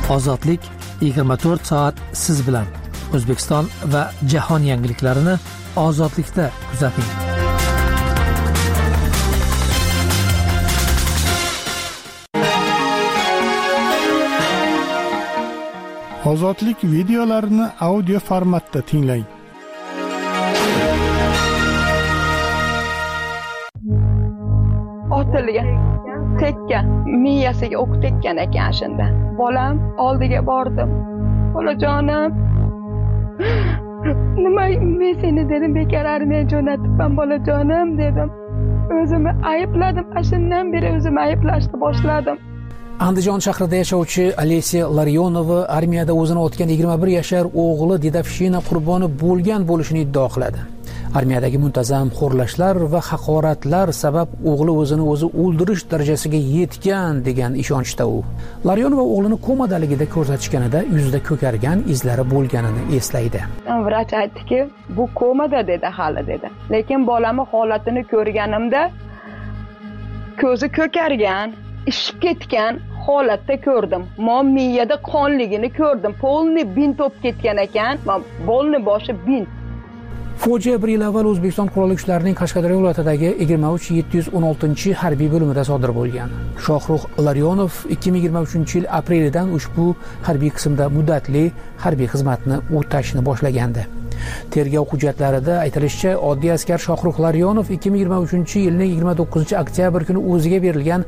Ozodlik 24 soat siz bilan. O'zbekiston va jahon yangiliklarini Ozodlikda kuzating. Ozodlik videolarini audio formatda tinglang. Otilgan, tekkan, miyasiga o'q tekkan ekan shunda. Bolam oldiga bordim. Bolajonim, nima men seni dedim, bekor armiya jo'natibman bolajonim dedim. O'zimni aybladim, shundan beri o'zimni ayblashni boshladim. Andijon shahrida yashovchi Alesiya Laryonova armiyada o'zini otgan 21 yashar o'g'li dedafshina qurboni bo'lgan bo'lishini iddao qiladi. Armiyadagi muntazam xo'rlashlar va haqoratlar sabab o'g'li o'zini o'zi o'ldirish darajasiga yetgan degan ishonchda u. Laryonova o'g'lini komadaligida ko'rsatishganida yuzida ko'kargan izlari bo'lganini eslaydi. Vrach aytdiki, bu komada dedi, hali dedi. Lekin bolamning holatini ko'rganimda ko'zi ko'kargan, ishib ketgan holatda ko'rdim. Men miyada qonligini ko'rdim. Polni bint o'p ketgan ekan. Bolni boshi bint. Fojia 1 yil avval O'zbekiston Qurolli kuchlarining Qashqadaryo viloyatidagi 23716 harbiy bo'limida sodir bo'lgan. Shohrux Laryonov 2023-yil aprelidan ushbu harbiy qismda muddatli harbiy xizmatni o'tashni boshlagandi. Tergov hujjatlarida aytilishicha, oddiy askar Shohrux Laryonov 2023-yilning 29-oktyabr kuni o'ziga berilgan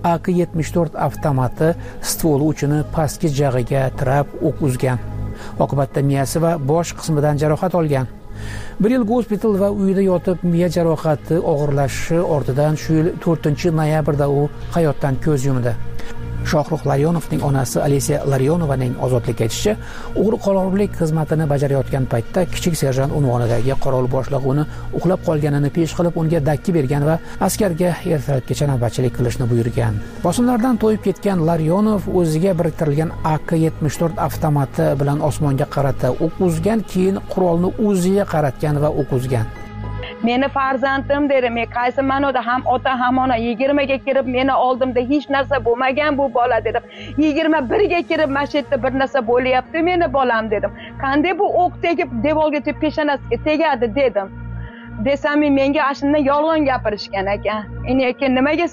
AK-74 avtomati stvoli uchini pastki jag'iga tirab o'q uzgan. Oqibatda miyasi va bosh qismidan jarohat olgan. 1 yil gospital va uyida yotib miya jarohati og'irlashishi ortidan shu yil 4-noyabrda u hayotdan ko'z yumdi. Shohrux Laryonovning onasi Alesiya Laryonovaning ozodlikka aytishicha, o'g'ri qolorlik xizmatini bajarayotgan paytda kichik serjant unvonidagi qorovul boshlig'i uni uxlab qolganini pesh qilib unga dakki bergan va askarga ertalabgacha navbatchilik qilishni buyurgan. Bosimlardan to'yib ketgan Laryonov o'ziga biriktirilgan AK-74 avtomati bilan osmonga qarata o'q uzgan, keyin qurolni o'ziga qaratgan va o'q uzgan. Meni farzandim dedi, men qaysi ma'noda ham ota ham ona 20 ga kirib meni oldimda hech narsa bo'lmagan bu bola dedim. 21 ga kirib masjidda bir narsa bo'lyapti meni bolam dedim. Qanday bu o'q tegib devorga peshonasiga tegadi dedim. Desam menga ashundan yolg'on gapirishgan ekan. Lekin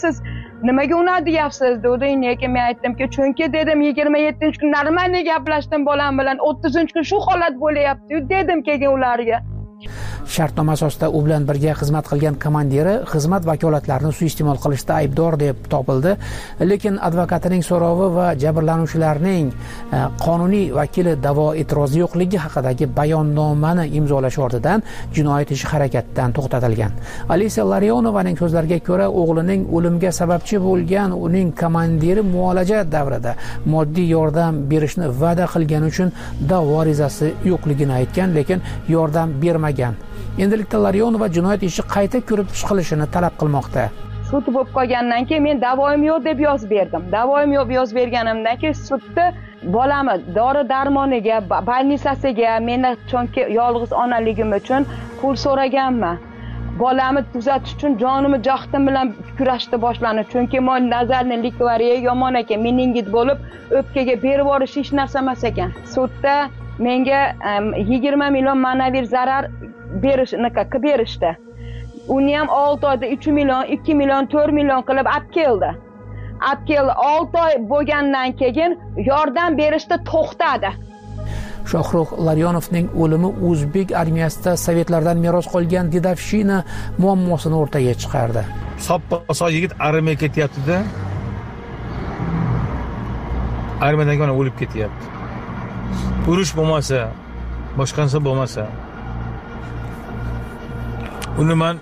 nimaga uni deyapsiz dedi. Lekin men aytdimki, chunki dedim 27-kun normal gaplashdim bolam bilan, 30-kun shu holat bo'lyapti dedim keyin ularga. Shartnoma asosida u bilan birga xizmat qilgan komandiri xizmat vakolatlarini suiiste'mol qilishda aybdor deb topildi, lekin advokatining so'rovi va jabrlanuvchilarning qonuniy vakili da'vo e'tirozi yo'qligi haqidagi bayonnomani imzolash ortidan jinoyat ishi harakatdan to'xtatilgan. Alesiya Laryonovaning so'zlariga ko'ra, o'g'lining o'limga sababchi bo'lgan uning komandiri muolaja davrida moddiy yordam berishni va'da qilgani uchun da'vo arizasi yo'qligini aytgan, lekin yordam bermagan. Endilikda Laryonova jinoyat ishi qayta ko'rib chiqilishini talab qilmoqda. Sud bo'lib qolgandan keyin men da'voim yo'q deb yozib berdim. Da'voim yo'q yozib berganimdan keyin sudda bolamni dori-darmoniga, больницasiga, meni chunki yolg'iz onaligim uchun pul so'raganman. Bolamni tuzatish uchun jonimni jahdim bilan kurashni boshlandi. Chunki men nazarni likvariya yomon ekan, meningit bo'lib o'pkaga berib yuborish hech narsa emas ekan. Sudda menga 20 million ma'naviy zarar berishdi. Uni ham 6 oyda 3 million, 2 million, 4 million qilib olib keldi. 6 oy bo'lgandan keyin yordam berishni to'xtadi. Shohrux Laryonovning o'limi o'zbek armiyasida sovetlardan meros qolgan dedafshina muammosini o'rtaga chiqardi. Soppa yigit armiyaga ketyapti-da. Armiyadan yana o'lib ketyapti. Urush bo'lmasa, boshqa narsa bo'lmasa, uni men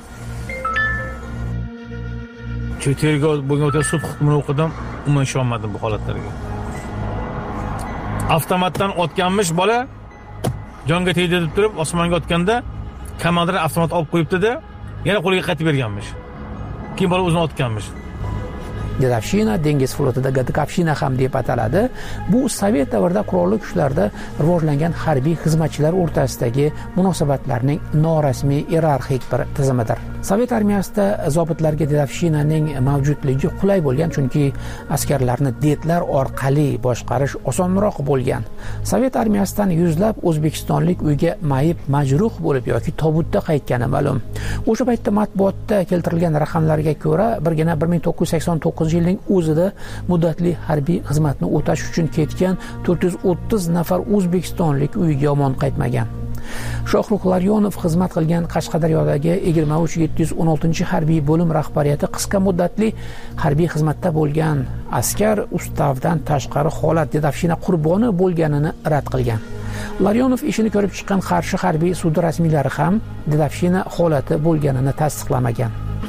tergov bo'lgan o'ta sud hukmini o'qidim, umuman ishonmadim bu holatlarga. Avtomatdan otganmish bola, jonga tegdi deb turib, osmonga otganda komandir avtomat olib qo'yibdi-da, yana qo'liga qaytib berganmish. Keyin bola o'zini otganmish. Dedovshina dengiz flotida Gatkavshina ham deb ataladi. Bu Sovet davrida qurolli kuchlarda rivojlangan harbiy xizmatchilar o'rtasidagi munosabatlarning norasmiy iyerarxik bir tizimidir. Sovet armiyasida zobitlarga Dedovshinaning mavjudligi qulay bo'lgan, chunki askarlarni detlar orqali boshqarish osonroq bo'lgan. Sovet armiyasidan yuzlab o'zbekistonlik uyga mayib, majruh bo'lib yoki tobutda qaytgani ma'lum. O'sha paytda matbuotda keltirilgan raqamlarga ko'ra, birgina 1989-yilning o'zida muddatli harbiy xizmatni o'tash uchun ketgan 430 nafar o'zbekistonlik uyiga omon qaytmagan. Shohrux Laryonov xizmat qilgan Qashqadaryodagi 23716 harbiy bo'lim rahbariyati qisqa muddatli harbiy xizmatda bo'lgan askar ustavdan tashqari holat Dedovshina qurboni bo'lganini rad qilgan. Laryonov ishini ko'rib chiqqan Qarshi harbiy sudi rasmiylari ham Dedovshina holati bo'lganini tasdiqlamagan.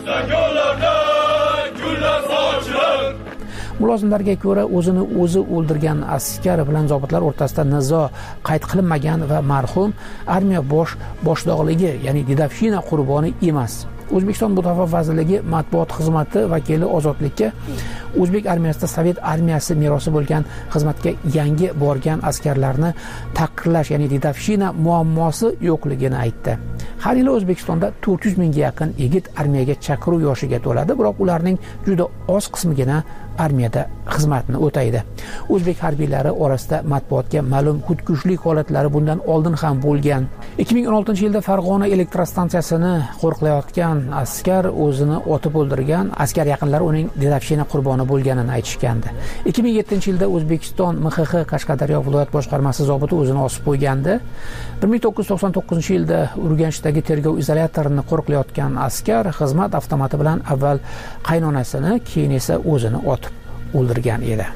Mulozimlarga ko'ra, o'zini o'zi o'ldirgan askar bilan zobitlar o'rtasida nizo qayd qilinmagan va marhum armiya boshlig'ligi, ya'ni Dedovshina qurboni emas. O'zbekiston Mudofaa vazirligi matbuot xizmati vakili Ozodlikka O'zbek armiyasida Sovet armiyasi merosi bo'lgan xizmatga yangi borgan askarlarni taqdirlash, ya'ni Dedovshina muammosi yo'qligini aytdi. Har yili O'zbekistonda 400 mingga yaqin yigit armiyaga chaqiruv yoshiga to'ladi, biroq ularning juda oz qismigina armiyada xizmatni o'taydi. O'zbek harbiylari orasida matbuotga ma'lum xudkushlik holatlari bundan oldin ham bo'lgan. 2016-yilda Farg'ona elektrostansiyasini qo'riqlayotgan askar o'zini otib o'ldirgan, askar yaqinlari uning Dedovshina qurboni bo'lganini aytishgandi. 2007-yilda O'zbekiston MXX Qashqadaryo viloyat boshqarmasi zobiti o'zini osib qo'ygandi. 1999-yilda Urganchdagi tergov izolyatorini qo'riqlayotgan askar xizmat avtomati bilan avval qaynonasini, keyin esa o'zini otib o'ldirgan edi.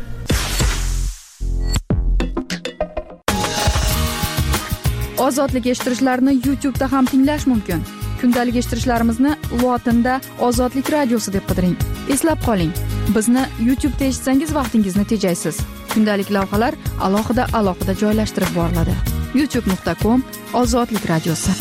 Ozodlik eshittirishlarni YouTube'da ham tinglash mumkin. Kundalik eshittirishlarimizni lotinda Ozodlik radiosi deb qidiring. Eslab qoling, bizni YouTube'da eshitsangiz vaqtingizni tejaysiz. Kundalik lavhalar alohida joylashtirib boriladi. youtube.com/Ozodlik radiosi.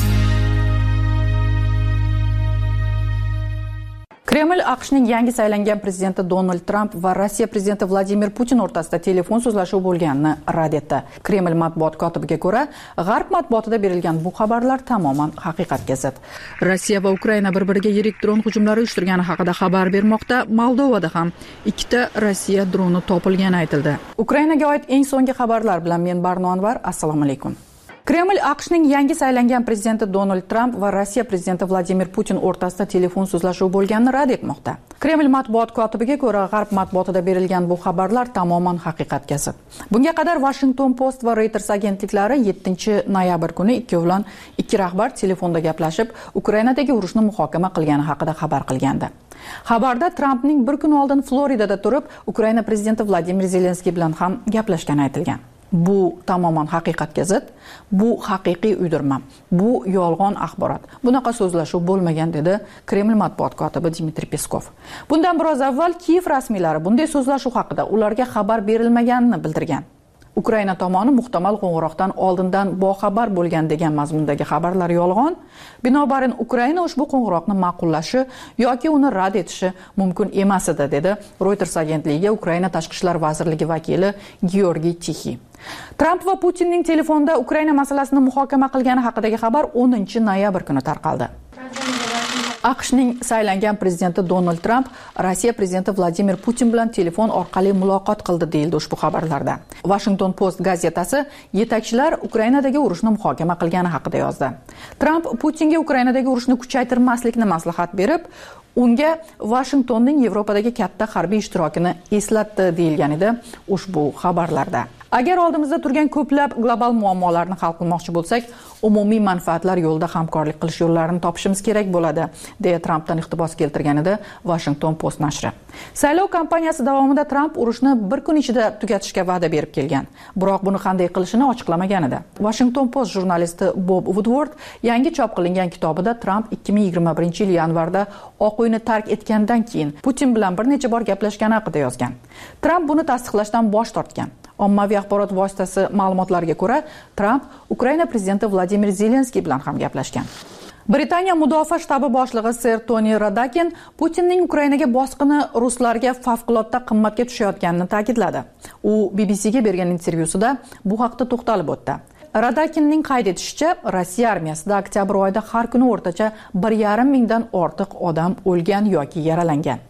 Kreml AQShning yangi saylangan prezidenti Donald Tramp va Rossiya prezidenti Vladimir Putin o'rtasida telefon so'zlashuvi bo'lganini rad etdi. Kreml matbuot kotibiga ko'ra, G'arb matbuotida berilgan bu xabarlar tamoman haqiqatga zid. Rossiya va Ukraina bir-biriga yirik dron hujumlari uyushtirgani haqida xabar bermoqda. Moldovada ham 2ta Rossiya droni topilgani aytildi. Ukrainaga oid eng so'nggi xabarlar bilan men Barno Anvar. Assalomu alaykum. Kreml AQShning yangi saylangan prezidenti Donald Tramp va Rossiya prezidenti Vladimir Putin o'rtasida telefon so'zlashuvi bo'lganini rad etmoqda. Kreml matbuot kotibiga ko'ra, G'arb matbuotida berilgan bu xabarlar tamoman haqiqatga zid. Bunga qadar Washington Post va Reuters agentliklari 7-noyabr kuni ikkovlon ikki rahbar telefonda gaplashib, Ukrainadagi urushni muhokama qilgani haqida xabar qilgandi. Xabarda Trampning bir kun oldin Floridada turib, Ukraina prezidenti Vladimir Zelenskiy bilan ham gaplashgani aytilgan. Bu tamoman haqiqatga zid, bu haqiqiy uydirma, bu yolg'on axborot. Bunaqa so'zlashuv bo'lmagan, dedi Kreml matbuot kotibi Dmitriy Peskov. Bundan biroz avval Kiyev rasmiylari bunday so'zlashuv haqida ularga xabar berilmaganini bildirgan. Ukraina tomoni muhtamal qo'ng'iroqdan oldindan boxabar bo'lgan degan mazmundagi xabarlar yolg'on. Binobarin Ukraina ushbu qo'ng'iroqni ma'qullashi yoki uni rad etishi mumkin emas edi, dedi Reuters agentligiga Ukraina tashqi ishlar vazirligi vakili Georgiy Tixi. Tramp va Putinning telefonda Ukraina masalasini muhokama qilgani haqidagi xabar 10-noyabr kuni tarqaldi. AQShning saylangan prezidenti Donald Tramp Rossiya prezidenti Vladimir Putin bilan telefon orqali muloqot qildi, deyildi ushbu xabarlarda. Washington Post gazetasi yetakchilar Ukrainadagi urushni muhokama qilgani haqida yozdi. Tramp Putinga Ukrainadagi urushni kuchaytirmaslikni maslahat berib, unga Washingtonning Yevropadagi katta harbiy ishtirokini eslatdi, deyilgan edi ushbu xabarlarda. Agar oldimizda turgan ko'plab global muammolarni hal qilmoqchi bo'lsak, umumiy manfaatlar yo'lida hamkorlik qilish yo'llarini topishimiz kerak bo'ladi, deya Trampdan iqtibos keltirgan edi Washington Post nashri. Saylov kampaniyasi davomida Tramp urushni bir kun ichida tugatishga va'da berib kelgan, biroq buni qanday qilishini ochiqlamagan edi. Washington Post jurnalisti Bob Woodward yangi chop qilingan kitobida Tramp 2021-yil yanvarda Oq uyni tark etgandan keyin Putin bilan bir necha bor gaplashgani haqida yozgan. Tramp buni tasdiqlashdan bosh tortgan. Ommaviy axborot vositasi ma'lumotlariga ko'ra, Tramp Ukraina prezidenti Vladimir Zelenskiy bilan ham gaplashgan. Britaniya mudofaa shtabi boshlig'i Ser Tony Radakin Putinning Ukrainaga bosqini ruslarga favqulodda qimmatga tushayotganini ta'kidladi. U BBCga bergan intervyusida bu haqda to'xtalib o'tdi. Radakinning qayd etishicha, Rossiya armiyasida oktyabr oyida har kuni o'rtacha 1,5 mingdan ortiq odam o'lgan yoki yaralangan.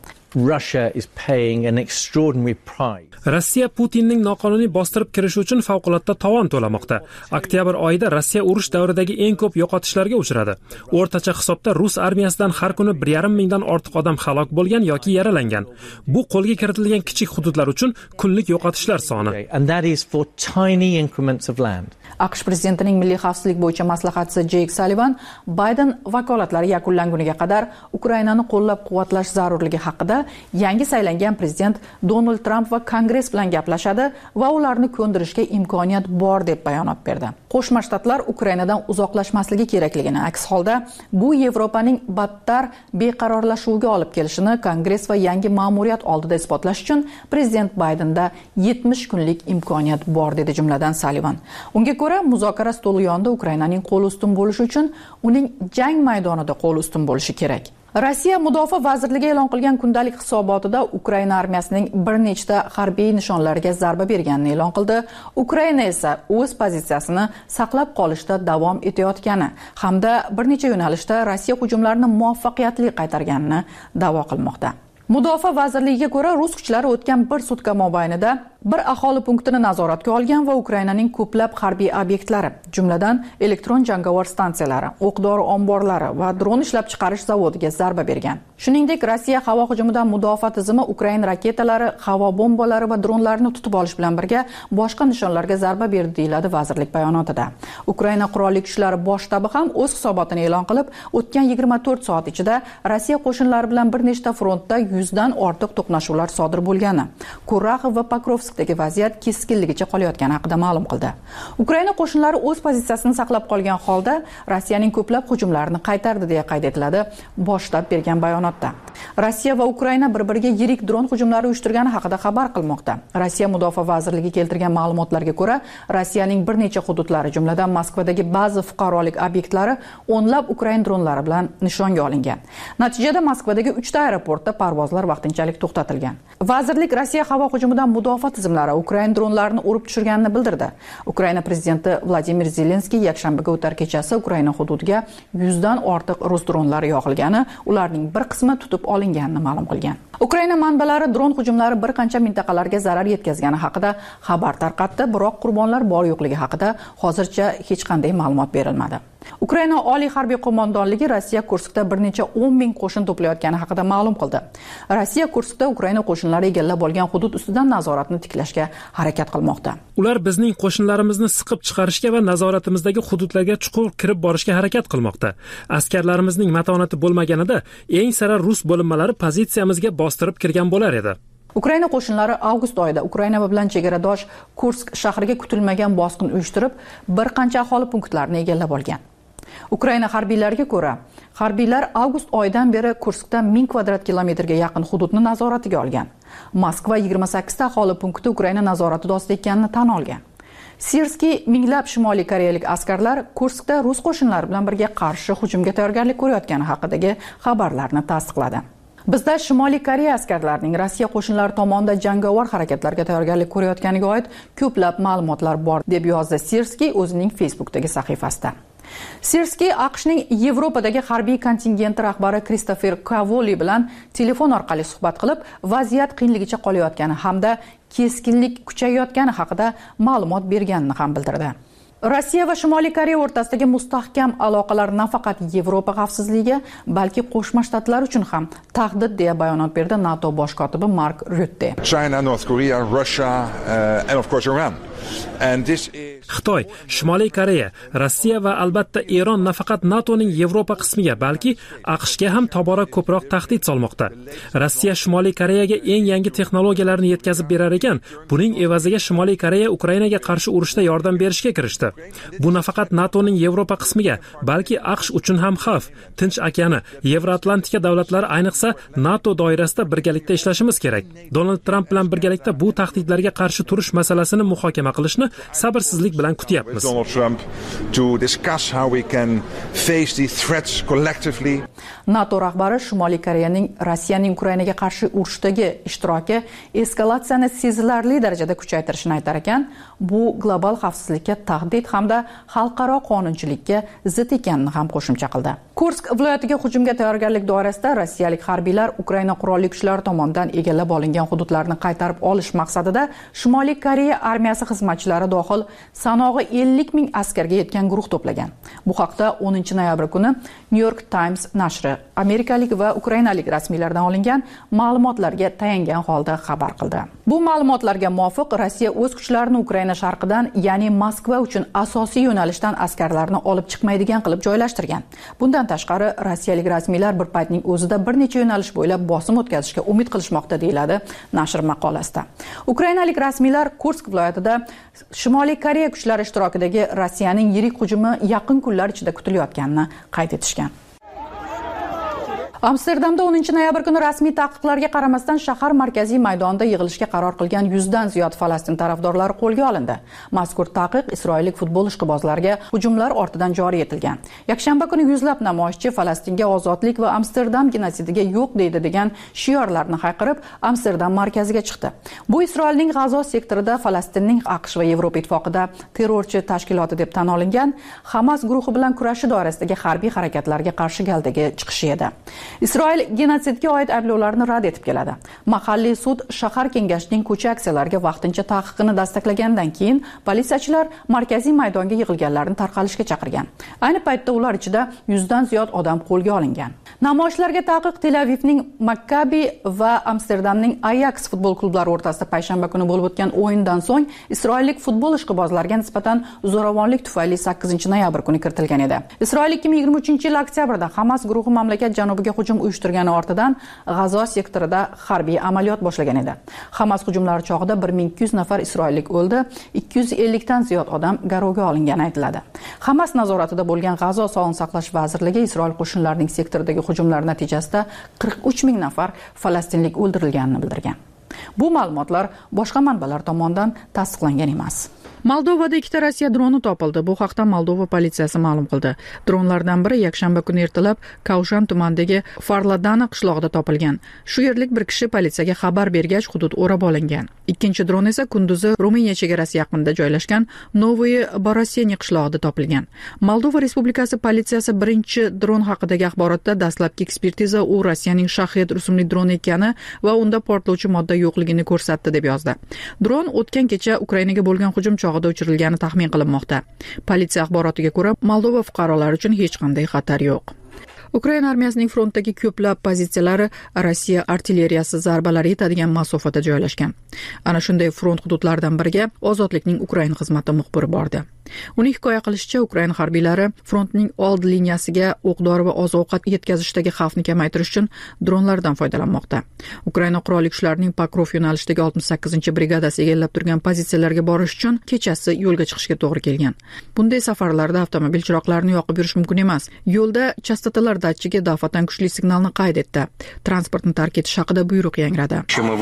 Rossiya Putinning noqonuniy bostirib kirishi uchun favqulodda tovon to'lamoqda. Oktyabr oyida Rossiya urush davridagi eng ko'p yo'qotishlarga uchradi. O'rtacha hisobda rus armiyasidan har kuni 1,5 mingdan ortiq odam halok bo'lgan yoki yaralangan. Bu qo'lga kiritilgan kichik hududlar uchun kunlik yo'qotishlar soni. AQSh prezidentining milliy xavfsizlik bo'yicha maslahatchisi Jake Sullivan Bayden vakolatlari yakunlanguniga qadar Ukrainani qo'llab-quvvatlash zarurligi haqida yangi saylangan prezident Donald Trump va Kongress bilan gaplashadi va ularni ko'ndirishga imkoniyat bor deb bayonot berdi. Qo'shma Shtatlar Ukrainadan uzoqlashmasligi kerakligini, aks holda bu Yevropaning battar beqarorlashuviga olib kelishini Kongress va yangi ma'muriyat oldida isbotlash uchun prezident Baydenda 70 kunlik imkoniyat bor dedi jumladan Sullivan. Unga ko'ra, muzokara stoli yonida Ukrainaning qo'li ustun bo'lishi uchun uning jang maydonida qo'li ustun bo'lishi kerak. Rossiya Mudofaa vazirligi e'lon qilgan kundalik hisobotida Ukraina armiyasining bir nechta harbiy nishonlarga zarba berganini e'lon qildi. Ukraina esa o'z pozitsiyasini saqlab qolishda davom etayotgani hamda bir necha yo'nalishda Rossiya hujumlarini muvaffaqiyatli qaytarganini da'vo qilmoqda. Mudofaa vazirligiga ko'ra, rus kuchlari o'tgan bir sutka mobaynida bir aholi punktini nazoratga olgan va Ukrainaning ko'plab harbiy obyektlari, jumladan elektron jangovar stansiyalari, o'q-dori omborlari va dron ishlab chiqarish zavodiga zarba bergan. Shuningdek, Rossiya havo hujumidan mudofaa tizimi Ukraina raketalari, havo bombalari va dronlarini tutib olish bilan birga boshqa nishonlarga zarba berdi, deyiladi vazirlik bayonotida. Ukraina qurolli kuchlari bosh shtabi ham o'z hisobotini e'lon qilib, o'tgan 24 soat ichida Rossiya qo'shinlari bilan bir nechta frontda 100 dan ortiq to'qnashuvlar sodir bo'lgani, Kuraxov va Pokrovskdagi vaziyat keskinligicha qolayotgani haqida ma'lum qildi. Ukraina qo'shinlari o'z pozitsiyasini saqlab qolgan holda Rossiyaning ko'plab hujumlarini qaytardi deya qayd etiladi bosh shtab bergan bayonotda. Rossiya va Ukraina bir-biriga yirik dron hujumlari uyushtirgani haqida xabar qilmoqda. Rossiya mudofaa vazirligi keltirgan ma'lumotlarga ko'ra, Rossiyaning bir necha hududlari, jumladan Moskvadagi ba'zi fuqarolik obyektlari o'nlab Ukraina dronlari bilan nishonga olingan. Natijada Moskvadagi 3 ta aeroportda parvozlar vaqtinchalik to'xtatilgan. Vazirlik Rossiya havo hujumidan mudofaa tizimlari Ukraina dronlarini urib tushirganini bildirdi. Ukraina prezidenti Vladimir Zelenskiy yakshanbaga o'tar kechasi Ukraina hududiga 100 dan ortiq rus dronlari yo'qilgani, ularning bir qismi tutib olinganini ma'lum qilgan. Ukraina manbalari dron hujumlari bir qancha mintaqalarga zarar yetkazgani haqida xabar tarqatdi, biroq qurbonlar bor yo'qligi haqida hozircha hech qanday ma'lumot berilmadi. Ukraina Oliy harbiy qo'mondonligi Rossiya Kurskda bir necha 10 ming qo'shin to'playotgani haqida ma'lum qildi. Rossiya Kurskda Ukraina qo'shinlari egallab olgan hudud ustidan nazoratni tiklashga harakat qilmoqda. Ular bizning qo'shinlarimizni siqib chiqarishga va nazoratimizdagi hududlarga chuqur kirib borishga harakat qilmoqda. Askarlarimizning matonati bo'lmaganida eng sara rus bo'linmalari pozitsiyamizga bostirib kirgan bo'lar edi. Ukraina qo'shinlari avgust oyida Ukraina bilan chegaradosh Kursk shahriga kutilmagan bosqin uyushtirib, bir qancha aholi punktlarini egallab olgan. Ukraina harbiylariga ko'ra, harbiylar avgust oyidan beri Kurskda 1000 kvadrat kilometrga yaqin hududni nazoratiga olgan. Moskva 28 ta aholi punkti Ukraina nazorati ostida ekanini tan olgan. Sirskiy minglab Shimoliy koreyalik askarlar Kurskda rus qo'shinlari bilan birga qarshi hujumga tayyorgarlik ko'rayotgani haqidagi xabarlarni tasdiqladi. Bizda Shimoliy Koreya askarlarining Rossiya qo'shinlari tomonidan jangovar harakatlarga tayyorgarlik ko'rayotganiga oid ko'plab ma'lumotlar bor, deb yozdi Sirskiy o'zining Facebook'dagi sahifasida. Sirskiy AQShning Yevropadagi harbiy kontingenti rahbari Kristofer Kavoli bilan telefon orqali suhbat qilib, vaziyat qiyinligicha qolayotgani hamda keskinlik kuchayayotgani haqida ma'lumot berganini ham bildirdi. Rossiya va Shimoliy Koreya o'rtasidagi mustahkam aloqalar nafaqat Yevropa xavfsizligiga, balki Qo'shma Shtatlar uchun ham tahdid deya bayonot berdi NATO bosh kotibi Mark Rutte. China, North Korea, Russia and of course Iran. Xitoy, Shimoliy Koreya, Rossiya va albatta Eron nafaqat NATOning Yevropa qismiga, balki AQShga ham tobora ko'proq tahdid solmoqda. Rossiya Shimoliy Koreyaga eng yangi texnologiyalarni yetkazib berar ekan, buning evaziga Shimoliy Koreya Ukrainaga qarshi urushda yordam berishga kirishdi. Bu nafaqat NATOning Yevropa qismiga, balki AQSh uchun ham xavf. Tinch okeani, Yevroatlantika davlatlari ayniqsa NATO doirasida birgalikda ishlashimiz kerak. Donald Trump bilan birgalikda bu tahdidlarga qarshi turish masalasini muhokama qilishni sabrsizlik sabrsizlik bilan kutyapmiz. Donald Trump to discuss how we can face these threats collectively. NATO rahbari Shimoliy Koreyaning Rossiyaning Ukrainaga qarshi urushdagi ishtiroki eskalatsiyani sezilarli darajada kuchaytirishini aytar ekan, bu global xavfsizlikka tahdid hamda xalqaro qonunchilikka zid ekanini ham qo'shimcha qildi. Kursk viloyatiga hujumga tayyorgarlik doirasida rossiyalik harbiylar Ukraina qurolli kuchlari tomonidan egallab olingan hududlarni qaytarib olish maqsadida Shimoliy Koreya armiyasi xizmatchilari dohil sanog'i 50 ming askarga yetgan guruh to'plagan. Bu haqda 10 noyabr kuni New York Times nashri amerikalik va ukrainalik rasmiylardan olingan ma'lumotlarga tayangan holda xabar qildi. Bu ma'lumotlarga muvofiq Rossiya o'z kuchlarini Ukraina sharqidan, ya'ni Moskva uchun asosiy yo'nalishdan askarlarni olib chiqmaydigan qilib joylashtirgan. Bundan tashqari, rossiyalik rasmiylar bir paytning o'zida bir necha yo'nalish bo'ylab bosim o'tkazishga umid qilishmoqda, deyiladi nashr maqolasida. Ukrainalik rasmiylar Kursk viloyatida Shimoliy Koreya kuchlari ishtirokidagi Rossiyaning yirik hujumi yaqin kunlar ichida kutilayotganini qayd etishgan. Amsterdamda 10 noyabr kuni rasmiy taqiqlarga qaramasdan shahar markaziy maydonida yig'ilishga qaror qilgan 100 dan ziyod Falastin tarafdorlari qo'lga olindi. Mazkur taqiq isroillik futbol ishqibozlariga hujumlar ortidan joriy etilgan. Yakshanba kuni yuzlab namoyishchi Falastinga ozodlik va Amsterdam genosidiga yo'q deydi degan shiorlarni hayqirib Amsterdam markaziga chiqdi. Bu Isroilning G'azo sektorida Falastinning AQSh va Yevropa ittifoqida terrorchi tashkiloti deb tan olingan Hamas guruhi bilan kurashish doirasidagi harbiy harakatlarga qarshi galdagi chiqishi edi. Isroil genotsidga oid ayblovlarni rad etib keladi. Mahalliy sud shahar kengashining ko'cha aksiyalariga vaqtincha taqiqni tasdiqlagandan keyin politsiyachilar markaziy maydonga yig'ilganlarni tarqalishga chaqirgan. Ayni paytda ular ichida 100 dan ziyod odam qo'lga olingan. Namoyishlarga taqiq Tel Avivning Maccabi va Amsterdamning Ajax futbol klublari o'rtasida payshanba kuni bo'lib o'tgan o'yindan so'ng isroillik futbol ishqibozlariga nisbatan zo'ravonlik tufayli 8 noyabr kuni kiritilgan edi. Isroil 2023-yil oktyabrda Hamas guruhi mamlakat janubiga hujum uyushtirgani ortidan G'azo sektorida harbiy amaliyot boshlagan edi. Hamas hujumlari chog'ida 1200 nafar isroillik o'ldi, 250 dan ziyod odam garovga olingani aytiladi. Hamas nazoratida bo'lgan G'azo sog'liqni saqlash vazirligi Isroil qo'shinlarining sektordagi hujumlar natijasida 43 ming nafar falastinlik o'ldirilganini bildirgan. Bu ma'lumotlar boshqa manbalar tomonidan tasdiqlangan emas. Moldovada 2 Rossiya droni topildi. Bu haqda Moldova politsiyasi ma'lum qildi. Dronlardan biri yakshanba kuni ertalab Kaushan tumanidagi Farladana qishlog'ida topilgan. Shu yerlik bir kishi politsiyaga xabar bergach, hudud o'rab olingan. Ikkinchi dron esa kunduzi Ruminiya chegarasi yaqinida joylashgan Novoye Boroseniy qishlog'ida topilgan. Moldova Respublikasi politsiyasi birinchi dron haqidagi axborotda dastlabki ekspertiza u Rossiyaning Shahed rusumli dron ekani va unda portlovchi modda yo'qligini ko'rsatdi deb yozdi. Dron o'tgan kecha Ukrainaga bo'lgan hujum chog'ida uchirilgani taxmin qilinmoqda. Politsiya axborotiga ko'ra, Moldova fuqarolari uchun hech qanday xatar yo'q. Ukraina armiyasining frontdagi ko'plab pozitsiyalari Rossiya artilleriyasi zarbalari yetadigan masofada joylashgan. Ana shunday front hududlaridan biriga Ozodlikning Ukraina xizmati muxbiri bordi. Uning hikoya qilishicha, Ukraina harbiylari frontning old liniyasiga o'q-dori va oziq-ovqat yetkazishdagi xavfni kamaytirish uchun dronlardan foydalanmoqda. Ukraina qurolli kuchlarining Pokrov yo'nalishidagi 68-brigadasi egallab turgan pozitsiyalarga borish uchun kechasi yo'lga chiqishga to'g'ri kelgan. Bunday safarlarda avtomobil chiroqlarini yoqib yurish mumkin emas. Yo'lda chastotalar datchigi daf'atan kuchli signalni qayd etdi. Transportni tark etish haqida buyruq yangradi.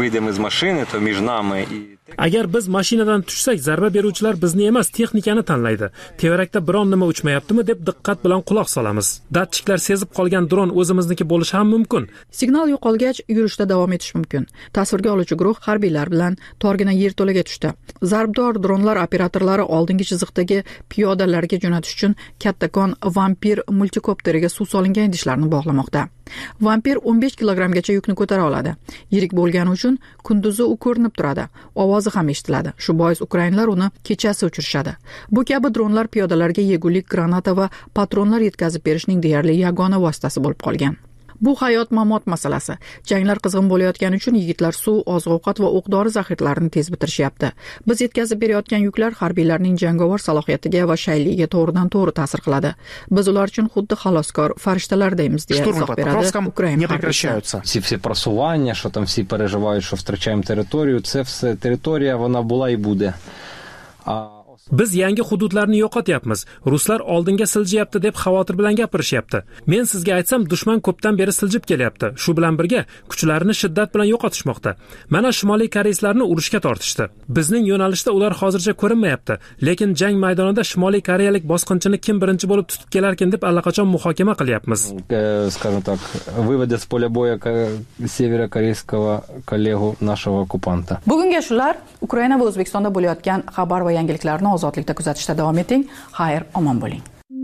Agar biz mashinadan tushsak, zarba beruvchilar bizni emas, texnikani tanlaydi. Tevarakda biron nima uchmayaptimi deb diqqat bilan quloq solamiz. Datchiklar sezib qolgan dron o'zimizniki bo'lishi ham mumkin. Signal yo'qolgach, yurishda davom etish mumkin. Tasvirga oluvchi guruh harbiylar bilan torgina yerto'laga tushdi. Zarbdor dronlar operatorlari oldingi chiziqdagi piyodalarga jo'natish uchun kattakon Vampir multikopteriga suv solingan idishlarni bog'lamoqda. Vampir 15 kilogramgacha yukni ko'tara oladi. Yirik bo'lgani uchun kunduzi u ko'rinib turadi. Ovozi ham eshitiladi. Shu bois ukrainlar uni kechasi uchirishadi. Bu kabi dronlar piyodalarga yegulik, granata va patronlar yetkazib berishning deyarli yagona vositasi bo'lib qolgan. Bu hayot-mamot masalasi. Janglar qizg'in bo'layotgani uchun yigitlar suv, oziq-ovqat va o'q-dori zaxiralarini tez bitirishyapti. Biz yetkazib berayotgan yuklar harbiylarning jangovar salohiyatiga va shayligiga to'g'ridan-to'g'ri ta'sir qiladi. Biz ular uchun xuddi xaloskor farishtalardaymiz, deya izoh beradi Ukraina harbiylari. Всі просування, що там всі переживають, що втрачаємо територію, це все територія, вона була і буде. Biz yangi hududlarni yo'qotyapmiz. Ruslar oldinga siljiyapti deb xavotir bilan gapirishyapti. Men sizga aytsam, dushman ko'pdan beri siljib kelyapti. Shu bilan birga kuchlarini shiddat bilan yo'qotishmoqda. Mana Shimoliy koreyslarni urushga tortishdi. Bizning yo'nalishda ular hozircha ko'rinmayapti, lekin jang maydonida Shimoliy koreyalik bosqinchini kim birinchi bo'lib tutib kelarkin deb allaqachon muhokama qilyapmiz. Скажем так, выводят с поля боя северокорейского коллегу нашего оккупанта. Bugunga shular. Ukraina va O'zbekistonda bo'layotgan xabar va yangiliklarni ozodlikda kuzatishda davom eting. Xayr, omon bo'ling.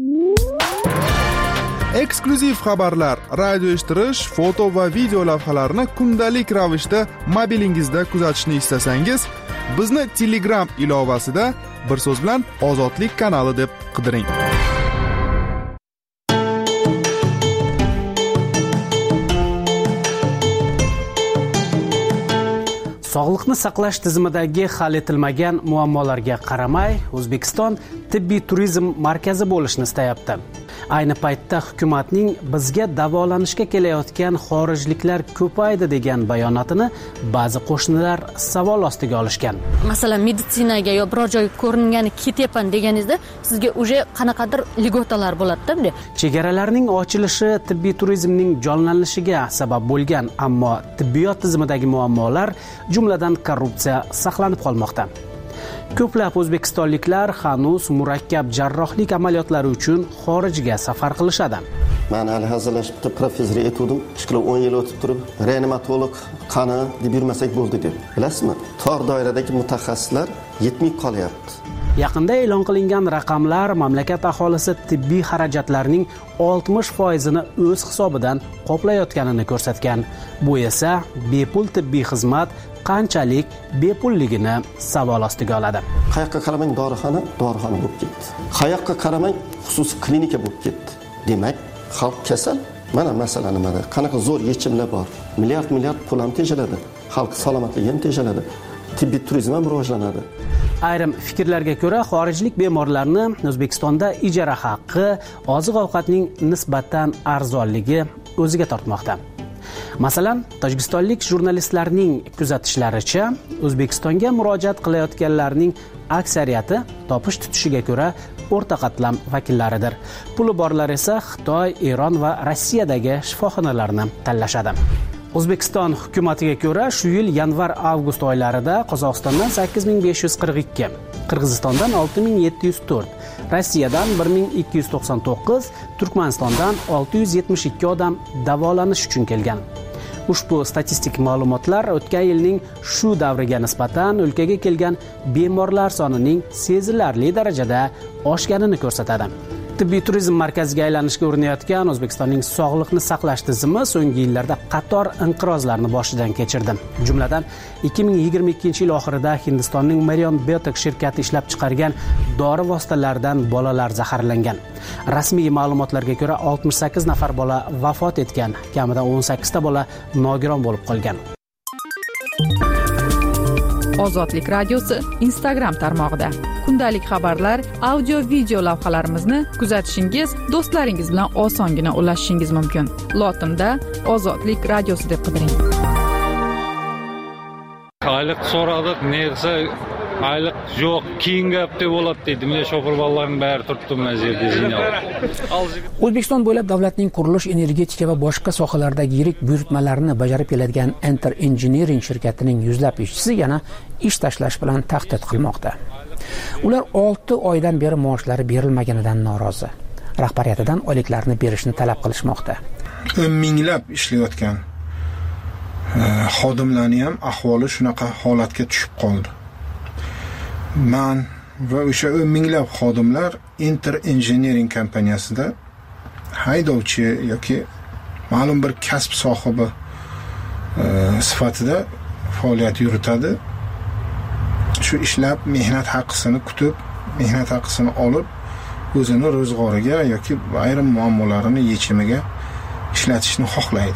Eksklyuziv xabarlar, radio eshittirish, foto va video lavhalarni kundalik ravishda mobilingizda kuzatishni istasangiz, bizni Telegram ilovasida bir so'z bilan Ozodlik kanali deb qidiring. Sog'liqni saqlash tizimidagi hal etilmagan muammolarga qaramay, O'zbekiston tibbiy turizm markazi bo'lishni istayapti. Ayni paytda hukumatning bizga davolanishga kelayotgan xorijliklar ko'paydi degan bayonotini ba'zi qo'shnilar savol ostiga olishgan. Masalan, meditsinaga yo biror joyga ko'ringani ketyapman deganingizda sizga uje qanaqadir ligotalar bo'ladi-da. Chegaralarning ochilishi tibbiy turizmning jonlanishiga sabab bo'lgan, ammo tibbiyot tizimidagi muammolar, jumladan korrupsiya saqlanib qolmoqda. Ko'plab o'zbekistonliklar hanuz murakkab jarrohlik amaliyotlari uchun xorijga safar qilishadi. Men hali hazırlashibdi, professor etdim. 10 yil o'tib turib, reanimatolog qani deb yurmasak bo'ldi deb. Bilasizmi? Tor doiradagi mutaxassislar yetmay qolyapti. Yaqinda e'lon qilingan raqamlar mamlakat aholisi tibbiy xarajatlarning 60%ni o'z hisobidan qoplayotganini ko'rsatgan. Bu esa bepul tibbiy xizmat qanchalik bepulligini savol ostiga oladi. Qayoqqa qaramang dorixona bo'lib ketdi. Qayoqqa qaramang xususiy klinika bo'lib ketdi. Demak, xalq kasal. Mana masala nimada? Qanaqa zo'r yechimlar bor. Milliard pul ham tejaladi. Xalq salomatligi ham tejaladi. Tibbiy turizm ham rivojlanadi. Ayrim fikrlarga ko'ra, xorijlik bemorlarni O'zbekistonda ijara haqqi, oziq-ovqatning nisbatan arzonligi o'ziga tortmoqda. Masalan, tojikistonlik jurnalistlarning kuzatishlaricha, O'zbekistonga murojaat qilayotganlarning aksariyati topish tutishiga ko'ra o'rta qatlam vakillaridir. Puli borlar esa Xitoy, Eron va Rossiyadagi shifoxonalarni tanlashadi. O'zbekiston hukumatiga ko'ra, shu yil yanvar-avgust oylarida Qozog'istondan 8542, Qirg'izistondan 6704, Rossiyadan 1299, Turkmanistondan 672 odam davolanish uchun kelgan. Ushbu statistik ma'lumotlar o'tgan yilning shu davriga nisbatan o'lkaga kelgan bemorlar sonining sezilarli darajada oshganini ko'rsatadi. Tibbiy turizm markaziga aylanishga urinayotgan O'zbekistonning sog'liqni saqlash tizimi so'nggi yillarda qator inqirozlarni boshidan kechirdi. Jumladan 2022-yil oxirida Hindistonning Marion Biotech shirkati ishlab chiqargan dori vositalaridan bolalar zaharlangan. Rasmiy ma'lumotlarga ko'ra 68 nafar bola vafot etgan, kamida 18 ta bola nogiron bo'lib qolgan. Ozodlik radiosi Instagram tarmog'ida kundalik xabarlar, audio, video lavhalarimizni kuzatishingiz, do'stlaringiz bilan osongina ulashishingiz mumkin. Lotinda Ozodlik radiosi deb qidiring. Ayliq so'radik, neyse ayliq yo'q, keyingi hafta bo'ladi dedi. Men shofir bolalarning bari turibdi mana yerda zinalab. O'zbekiston bo'ylab davlatning qurilish, energetika va boshqa sohalardagi yirik buyurtmalarni bajarib keladigan Enter Engineering shirkatining yuzlab ishchisi yana ish tashlash bilan tahdid qilmoqda. Ular 6 oydan beri maoshlari berilmaganidan norozi. Rahbariyatidan oyliklarni berishni talab qilishmoqda. Minglab ishlayotgan xodimlarning ham ahvoli shunaqa holatga tushib qoldi. Men va o'sha minglab xodimlar Enter Engineering kompaniyasida haydovchi yoki ma'lum bir kasb sohibi sifatida faoliyat yuritadi. Shu ishlab mehnat haqqisini kutib, mehnat haqqisini olib, o'zini ro'zg'origa yoki ayrim muammolarini yechimiga ishlatishni xohlaydi.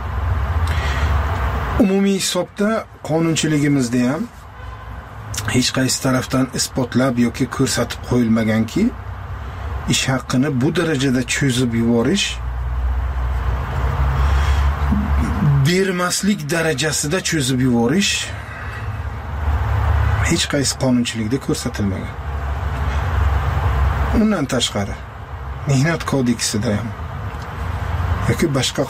Umumiy hisobda qonunchiligimizda ham hech qaysi tarafdan isbotlab yoki ko'rsatib qo'yilmaganki, ish haqqini bu darajada cho'zib yuborish, bermaslik darajasida cho'zib yuborish hech qaysi qonunchilikda ko'rsatilmagan. Undan tashqari mehnat kodeksida ham yoki boshqa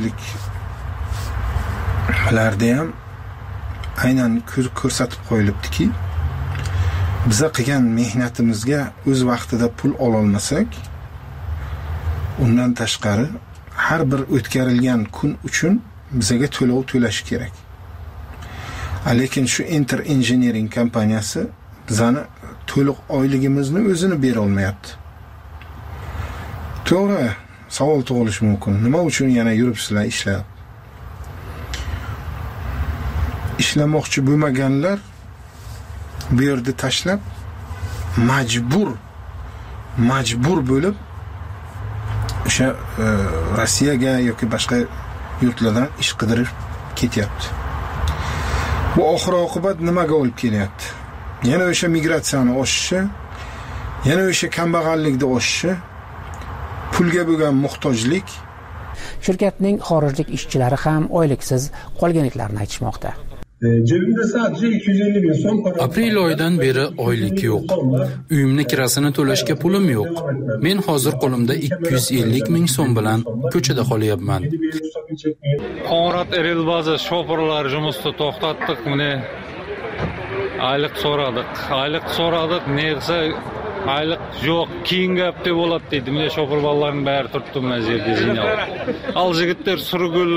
qonunchiliklarda ham aynan ko'rsatib qo'yilibdiki, biza qilgan mehnatimizga o'z vaqtida pul ola olmasak, undan tashqari har bir o'tkarilgan kun uchun bizaga to'lov to'lash kerak. Lekin shu Enter Engineering kompaniyasi bizani to'liq oyligimizni o'zini bera olmayapti. To'g'ri, savol tug'ilishi mumkin. Nima uchun yana yuribsizlar ishlab? Ishlamoqchi bo'lmaganlar bu yerda tashlab majbur bo'lib o'sha Rossiyaga yoki boshqa yurtlardan ish qidirib ketyapti. Bu oxir oqibat nimaga olib kelyapti? Yana o'sha migratsiyani oshishi, yana o'sha kambag'allikni oshishi, pulga bo'lgan muhtojlik. Shirkatning xorijlik ishchilari ham oyliksiz qolganliklarini aytishmoqda. Aprel oyidan beri oylik yo'q. Uyimni kirasini to'lashga pulim yo'q. Men hozir qo'limda 250 ming so'm bilan ko'chada qolyapman. Qonrat Erilbaza shoferlar жұмысты to'xtatdik, mine ayliq so'radik. Neyse ayliq yo'q, keyingi hafta bo'ladi deydi. Mine shofer bolalarning bari turibdi mana yerda zinyal. Al jigitlar Surgul,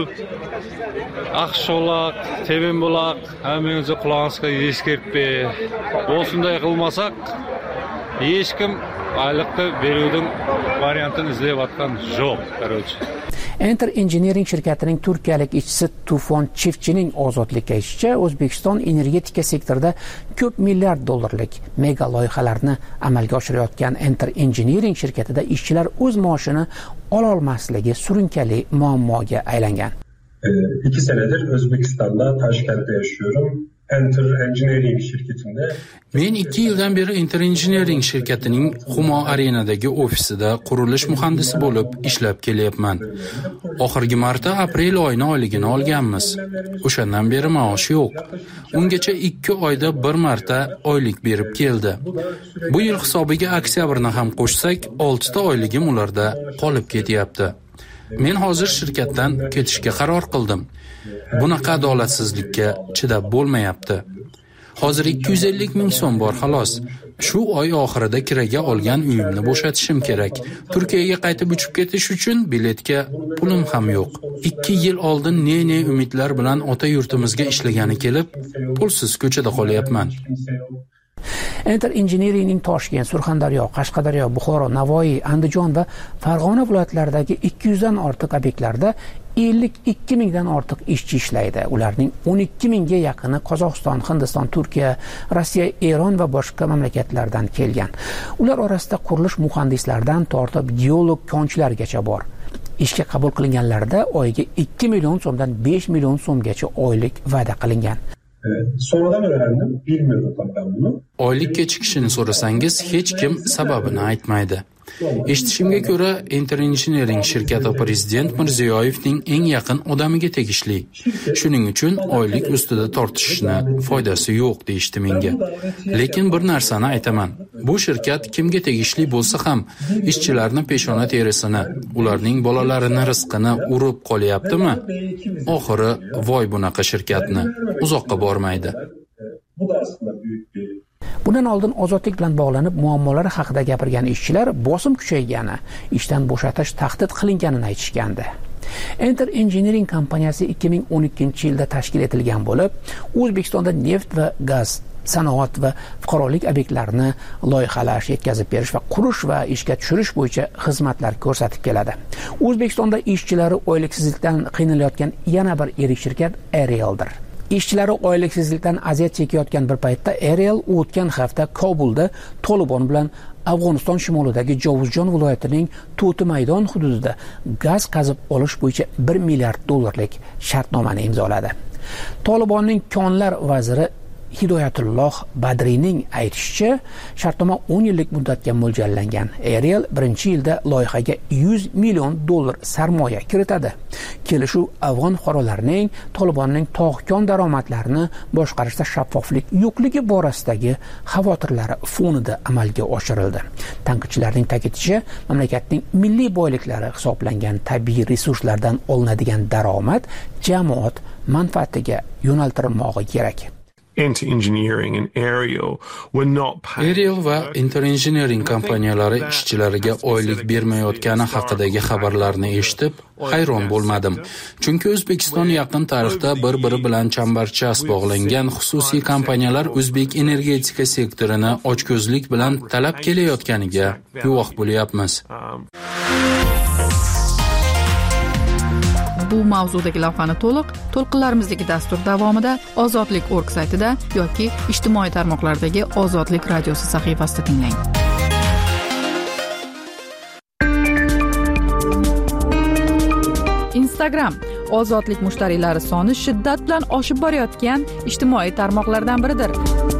Aqsholaq, Tebenbuloq, hammamizni qulog'ingizga eskirtpe. O'shunday qilmasak, hech kim ayliqni beruvning variantini izlayotgan yo'q, qarochi. Enter Engineering shirkatining turkiyalik ishchisi Tufon Chivchining ozodlikka aytishicha, O'zbekiston energetika sektorida ko'p milliard dollarlik mega loyihalarni amalga oshirayotgan Enter Engineering shirkatida ishchilar o'z maoshini ola olmasligi surunkali muammoga aylangan. 2 senedir Özbekistan'da, Taşkent'te yaşıyorum. Enter Engineering şirketinde. Men 2 yildan beri Enter Engineering shirkatining Humo Arenadagi ofisida qurilish muhandisi bo'lib ishlab kelyapman. Oxirgi marta aprel oyini oyligini olganmiz. O'shandan beri maosh yo'q. Ungacha 2 oyda bir marta oylik berib keldi. Bu yil hisobiga oktyabrni ham qo'shsak, 6 ta oyligim ularda qolib ketyapti. Men hozir shirkatdan ketishga qaror qildim. Bunaqa adolatsizlikka chidab bo'lmayapti. Hozir 250 ming so'm bor xolos. Shu oy oxirida kiraga olgan uyimni bo'shatishim kerak. Turkiyaga qaytib uchib ketish uchun biletga pulim ham yo'q. 2 yil oldin ne umidlar bilan ota yurtimizga ishlagani kelib, pulsiz ko'chada qolyapman. Enter Engineeringning Toshkent, Surxondaryo, Qashqadaryo, Buxoro, Navoiy, Andijon va Farg'ona viloyatlaridagi 200 dan ortiq obyektlarda 52 mingdan ortiq ishchi ishlaydi. Ularning 12 mingga yaqini Qozog'iston, Hindiston, Turkiya, Rossiya, Eron va boshqa mamlakatlardan kelgan. Ular orasida qurilish muhandislaridan tortib geolog konchilargacha bor. Ishga qabul qilinganlarda oyiga 2 million so'mdan 5 million so'mgacha oylik va'da qilingan. Sonradan öğrendim, bilmiyordum ben bunu. Oylik kechikishini so'rasangiz, hech kim sababini aytmaydi. Eshitishimga ko'ra, Enter Engineering shirkati prezident Mirziyoyevning eng yaqin odamiga tegishli. Shuning uchun oylik ustida tortishishni foydasi yo'q deyishdi menga. Lekin bir narsani aytaman. Bu shirkat kimga tegishli bo'lsa ham, ishchilarning peshona terisini, ularning bolalarini rizqini urib qolyaptimi? Oxiri voy bunaqa shirkatni uzoqqa bormaydi. Bu da aslında büyük bir Bundan oldin ozodlik bilan bog'lanib muammolari haqida gapirgan ishchilar bosim kuchaygani, ishdan bo'shatish tahdid qilinganini aytishgandi. Enter Engineering kompaniyasi 2012-yilda tashkil etilgan bo'lib, O'zbekistonda neft va gaz, sanoat va fuqarolik obyektlarini loyihalash, yetkazib berish va qurish va ishga tushirish bo'yicha xizmatlar ko'rsatib keladi. O'zbekistonda ishchilari oyliksizlikdan qiynalayotgan yana bir yirik shirkat Aerialdir. Ishchilari oyliksizlikdan aziyat chekayotgan bir paytda Aerial o'tgan hafta Kobulda Tolibon bilan Afg'oniston shimolidagi Jovuzjon viloyatining To'ti maydon hududida gaz qazib olish bo'yicha 1 milliard dollarlik shartnomani imzoladi. Tolibonning konlar vaziri Hidoyatulloh Badriyning aytishicha, shartnoma 10 yillik muddatga mo'ljallangan. Ariel birinchi yilda loyihaga $100 million sarmoya kiritadi. Kelishuv afg'on fuqarolarining Tolibonning tog'kon daromadlarini boshqarishda shaffoflik yo'qligi borasidagi xavotirlari fonida amalga oshirildi. Tanqidchilarning ta'kidlashicha, mamlakatning milliy boyliklari hisoblangan tabiiy resurslardan olinadigan daromad jamoat manfaatiga yo'naltirilmog'i kerak. Ariel va Interengineering kompaniyalari ishchilariga oylik bermayotgani haqidagi xabarlarni eshitib, hayron bo'lmadim. Chunki O'zbekiston yaqin tarixda bir-biri bilan chambarchas bog'langan xususiy kompaniyalar o'zbek energetika sektorini ochko'zlik bilan talab kelayotganiga guvoh bo'lyapmiz. Bu mavzudagi lavhani to'lqinlarimizdagi dastur davomida Ozodlik.org saytida yoki ijtimoiy tarmoqlardagi Ozodlik radiosi sahifasida tinglang. Instagram Ozodlik mushtariylari soni shiddat bilan oshib borayotgan ijtimoiy tarmoqlardan biridir.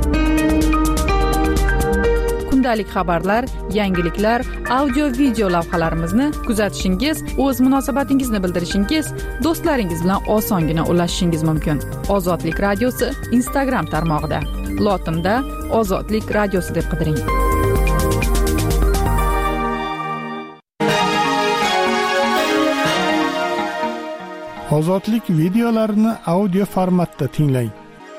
Kundalik xabarlar, yangiliklar, audio-video lavhalarimizni kuzatishingiz, o'z munosabatingizni bildirishingiz, do'stlaringiz bilan osongina ulashishingiz mumkin. Ozodlik radiosi Instagram tarmog'ida. Lotinda Ozodlik radiosi deb qidiring. Ozodlik videolarini audio formatda tinglang.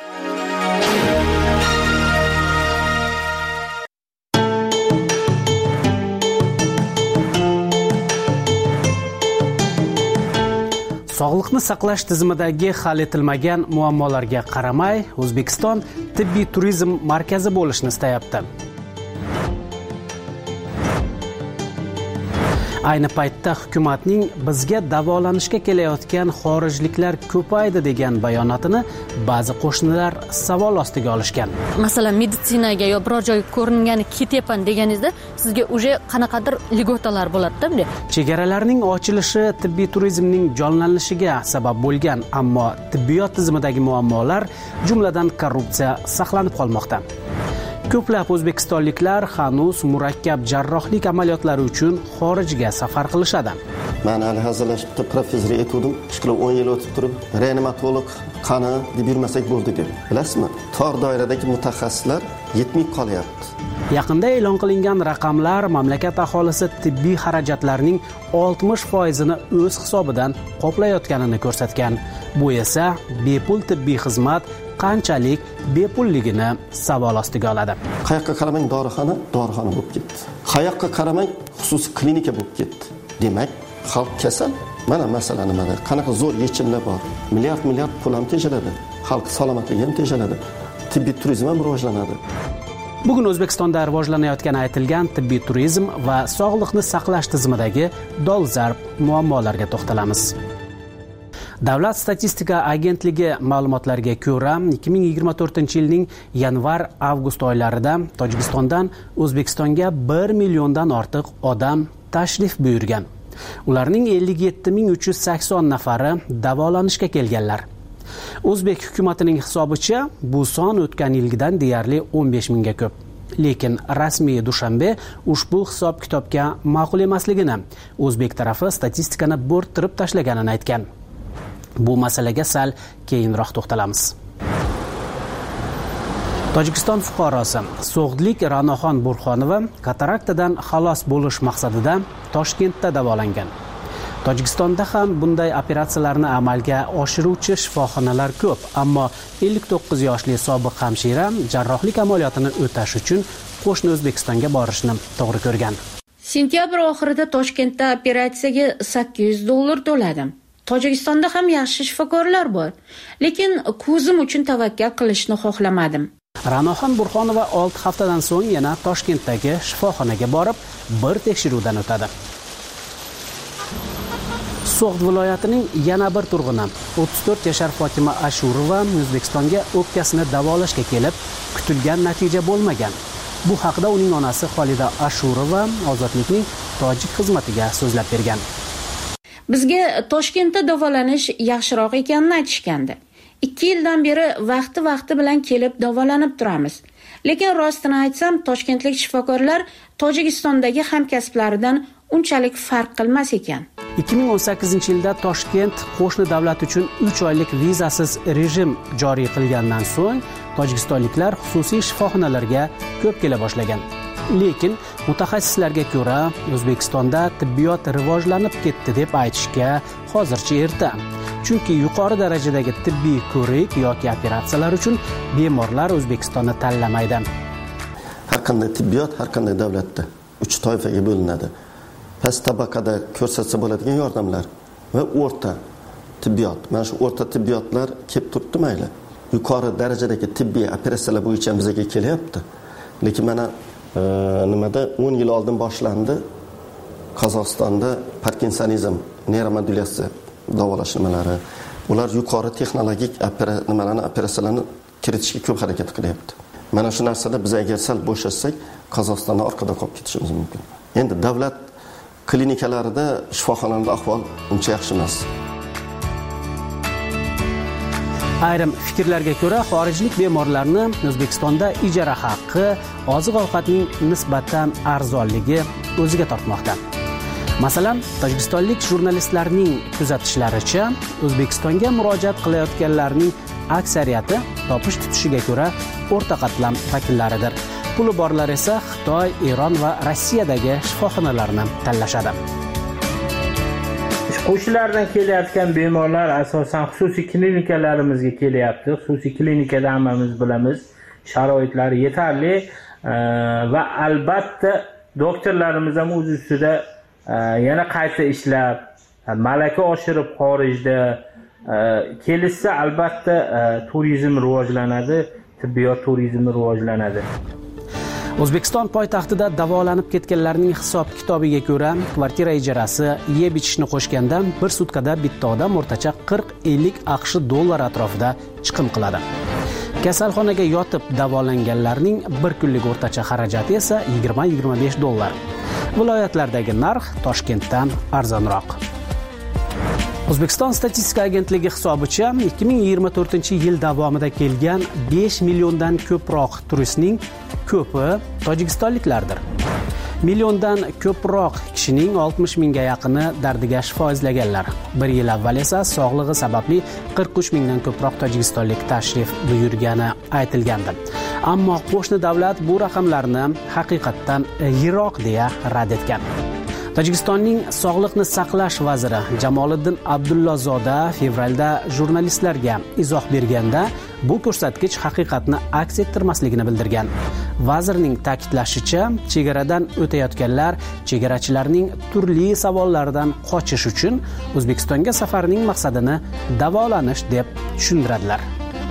Sog'liqni saqlash tizimidagi hal etilmagan muammolarga qaramay, O'zbekiston tibbiy turizm markazi bo'lishni istayapti. Ayni paytda hukumatning bizga davolanishga kelayotgan xorijliklar ko'paydi degan bayonotini ba'zi qo'shnilar savol ostiga olishgan. Masalan, meditsinaga yo biror joyga ko'ringani ketyapman deganingizda sizga uje qanaqadir ligotalar bo'ladi-da. Chegaralarning ochilishi tibbiy turizmning jonlanishiga sabab bo'lgan, ammo tibbiyot tizimidagi muammolar, jumladan korrupsiya saqlanib qolmoqda. Ko'plab o'zbekistonliklar hanuz murakkab jarrohlik amaliyotlari uchun xorijga safar qilishadi. Men hali hazırlashibdi, professor etdim. 10 yil o'tib turib, reanimatolog qani deb yurmasak bo'ldi deb. Bilasizmi? Tor doiradagi mutaxassislar yetmay qolyapti. Yaqinda e'lon qilingan raqamlar mamlakat aholisi tibbiy xarajatlarning 60%ni o'z hisobidan qoplayotganini ko'rsatgan. Bu esa bepul tibbiy xizmat qanchalik bepulligini savol ostiga oladi. Qayoqqa qaramang dorixona bo'lib ketdi. Qayoqqa qaramang xususiy klinika bo'lib ketdi. Demak, xalq kasal. Mana masala nimada? Qanaqa zo'r yechimlar bor. Milliard pul ham tejaladi. Xalq salomatligi ham tejaladi. Tibbiy turizm ham rivojlanadi. Bugun O'zbekistonda rivojlanayotgani aytilgan tibbiy turizm va sog'liqni saqlash tizimidagi dolzarb muammolarga to'xtalamiz. Davlat statistika agentligi ma'lumotlariga ko'ra, 2024-yilning yanvar-avgust oylarida Tojikistondan O'zbekistonga 1 milliondan ortiq odam tashrif buyurgan. Ularning 57.380 nafari davolanishga kelganlar. O'zbek hukumatining hisobicha bu son o'tgan yilgidan deyarli 15 mingga ko'p. Lekin rasmiy Dushanbe ushbu hisob-kitobga ma'qul emasligini, O'zbek tarafi statistikani bo'rttirib tashlaganini aytgan. Bu masalaga sal keyinroq to'xtalamiz. Tojikiston fuqarosi So'g'dlik Ra'noxon Burxonova kataraktadan xalos bo'lish maqsadida Toshkentda davolangan. Tojikistonda ham bunday operatsiyalarni amalga oshiruvchi shifoxonalar ko'p, ammo 59 yoshli sobiq hamshira jarrohlik amaliyotini o'tash uchun qo'shni O'zbekistonga borishni to'g'ri ko'rgan. Sentyabr oxirida Toshkentda operatsiyaga $800 to'ladim. Tojikistonda ham yaxshi shifokorlar bor, lekin ko'zim uchun tavakkal qilishni xohlamadim. Ra'noxon Burxonova 6 haftadan so'ng yana Toshkentdagi shifoxonaga borib, bir tekshiruvdan o'tadi. So'g'd viloyatining yana bir turg'uni 34 yashar Fotima Ashurova O'zbekistonga o'pkasini davolashga kelib, kutilgan natija bo'lmagan. Bu haqda uning onasi Xolida Ashurova Ozodlikning tojik xizmatiga so'zlab bergan. Bizga Toshkentda davolanish yaxshiroq ekanini aytishgandi. 2 yildan beri vaqti bilan kelib davolanib turamiz. Lekin rostini aytsam, toshkentlik shifokorlar Tojikistondagi hamkasblaridan unchalik farq qilmas ekan. 2018-yilda Toshkent qo'shni davlat uchun 3 oylik vizasiz rejim joriy qilgandan so'ng tojikistonliklar xususiy shifoxonalarga ko'p kela boshlagan. Lekin mutaxassislarga ko'ra, O'zbekistonda tibbiyot rivojlanib ketdi deb aytishga hozircha erta. Chunki yuqori darajadagi tibbiy ko'rik yoki operatsiyalar uchun bemorlar O'zbekistonni tanlamaydi. Har qanday tibbiyot har qanday davlatda 3 toifaga bo'linadi. Past tabaqada ko'rsatsa bo'ladigan yordamlar va o'rta tibbiyot. Mana shu o'rta tibbiyotlar kelib turibdi mayli. Yuqori darajadagi tibbiy operatsiyalar bo'yicha bizga kelyapti. Lekin mana nimada 10 yil oldin boshlandi Qozog'istonda Parkinsonizm, neuromodulyatsiya davolash nimalari. Ular yuqori texnologik operatsiyalarni kiritishga ko'p harakat qilyapti. Mana shu narsada biz agar sal bo'shashsak, Qozog'istonni orqada qolib ketishimiz mumkin. Endi davlat klinikalarida, shifoxonalarda ahvol uncha yaxshi emas. Ayrim fikrlarga ko'ra, xorijlik bemorlarni O'zbekistonda ijara haqqi, oziq-ovqatning nisbatan arzonligi o'ziga tortmoqda. Masalan, tojikistonlik jurnalistlarning kuzatishlaricha, O'zbekistonga murojaat qilayotganlarning aksariyati topish tutishiga ko'ra o'rta qatlam vakillaridir. Puli borlar esa Xitoy, Eron va Rossiyadagi shifoxonalarni tanlashadi. Qo'shnilardan kelayotgan bemorlar asosan xususiy klinikalarimizga kelyapti. Xususiy klinikada hammamiz bilamiz, sharoitlari yetarli va albatta doktorlarimiz ham o'z ustida yana qayta ishlab, malaka oshirib xorijda kelishsa albatta turizm rivojlanadi, tibbiyot turizmi rivojlanadi. O'zbekiston poytaxtida davolanib ketganlarning hisob-kitobiga ko'ra, kvartira ijarasi, yeb-ichishni qo'shganda bir sutkada bitta odam o'rtacha 40-50 AQSh dollar atrofida chiqim qiladi. Kasalxonaga yotib davolanganlarning bir kunlik o'rtacha xarajati esa 20-25 dollar. Viloyatlardagi narx Toshkentdan arzonroq. O'zbekiston statistika agentligi hisobicha 2024-yil davomida kelgan 5 milliondan ko'proq turistning ko'pi tojikistonliklardir. Milliondan ko'proq kishining 60 mingga yaqini dardiga shifo izlaganlar. Bir yil avval esa sog'lig'i sababli 43 mingdan ko'proq tojikistonlik tashrif buyurgani aytilgandi. Ammo qo'shni davlat bu raqamlarni haqiqatdan yiroq deya rad etgan. Tojikistonning sog'liqni saqlash vaziri Jamoliddin Abdullazoda fevralda jurnalistlarga izoh berganda bu ko'rsatkich haqiqatni aks ettirmasligini bildirgan. Vazirning ta'kidlashicha, chegaradan o'tayotganlar chegarachilarning turli savollaridan qochish uchun O'zbekistonga safarining maqsadini davolanish deb tushuntiradilar.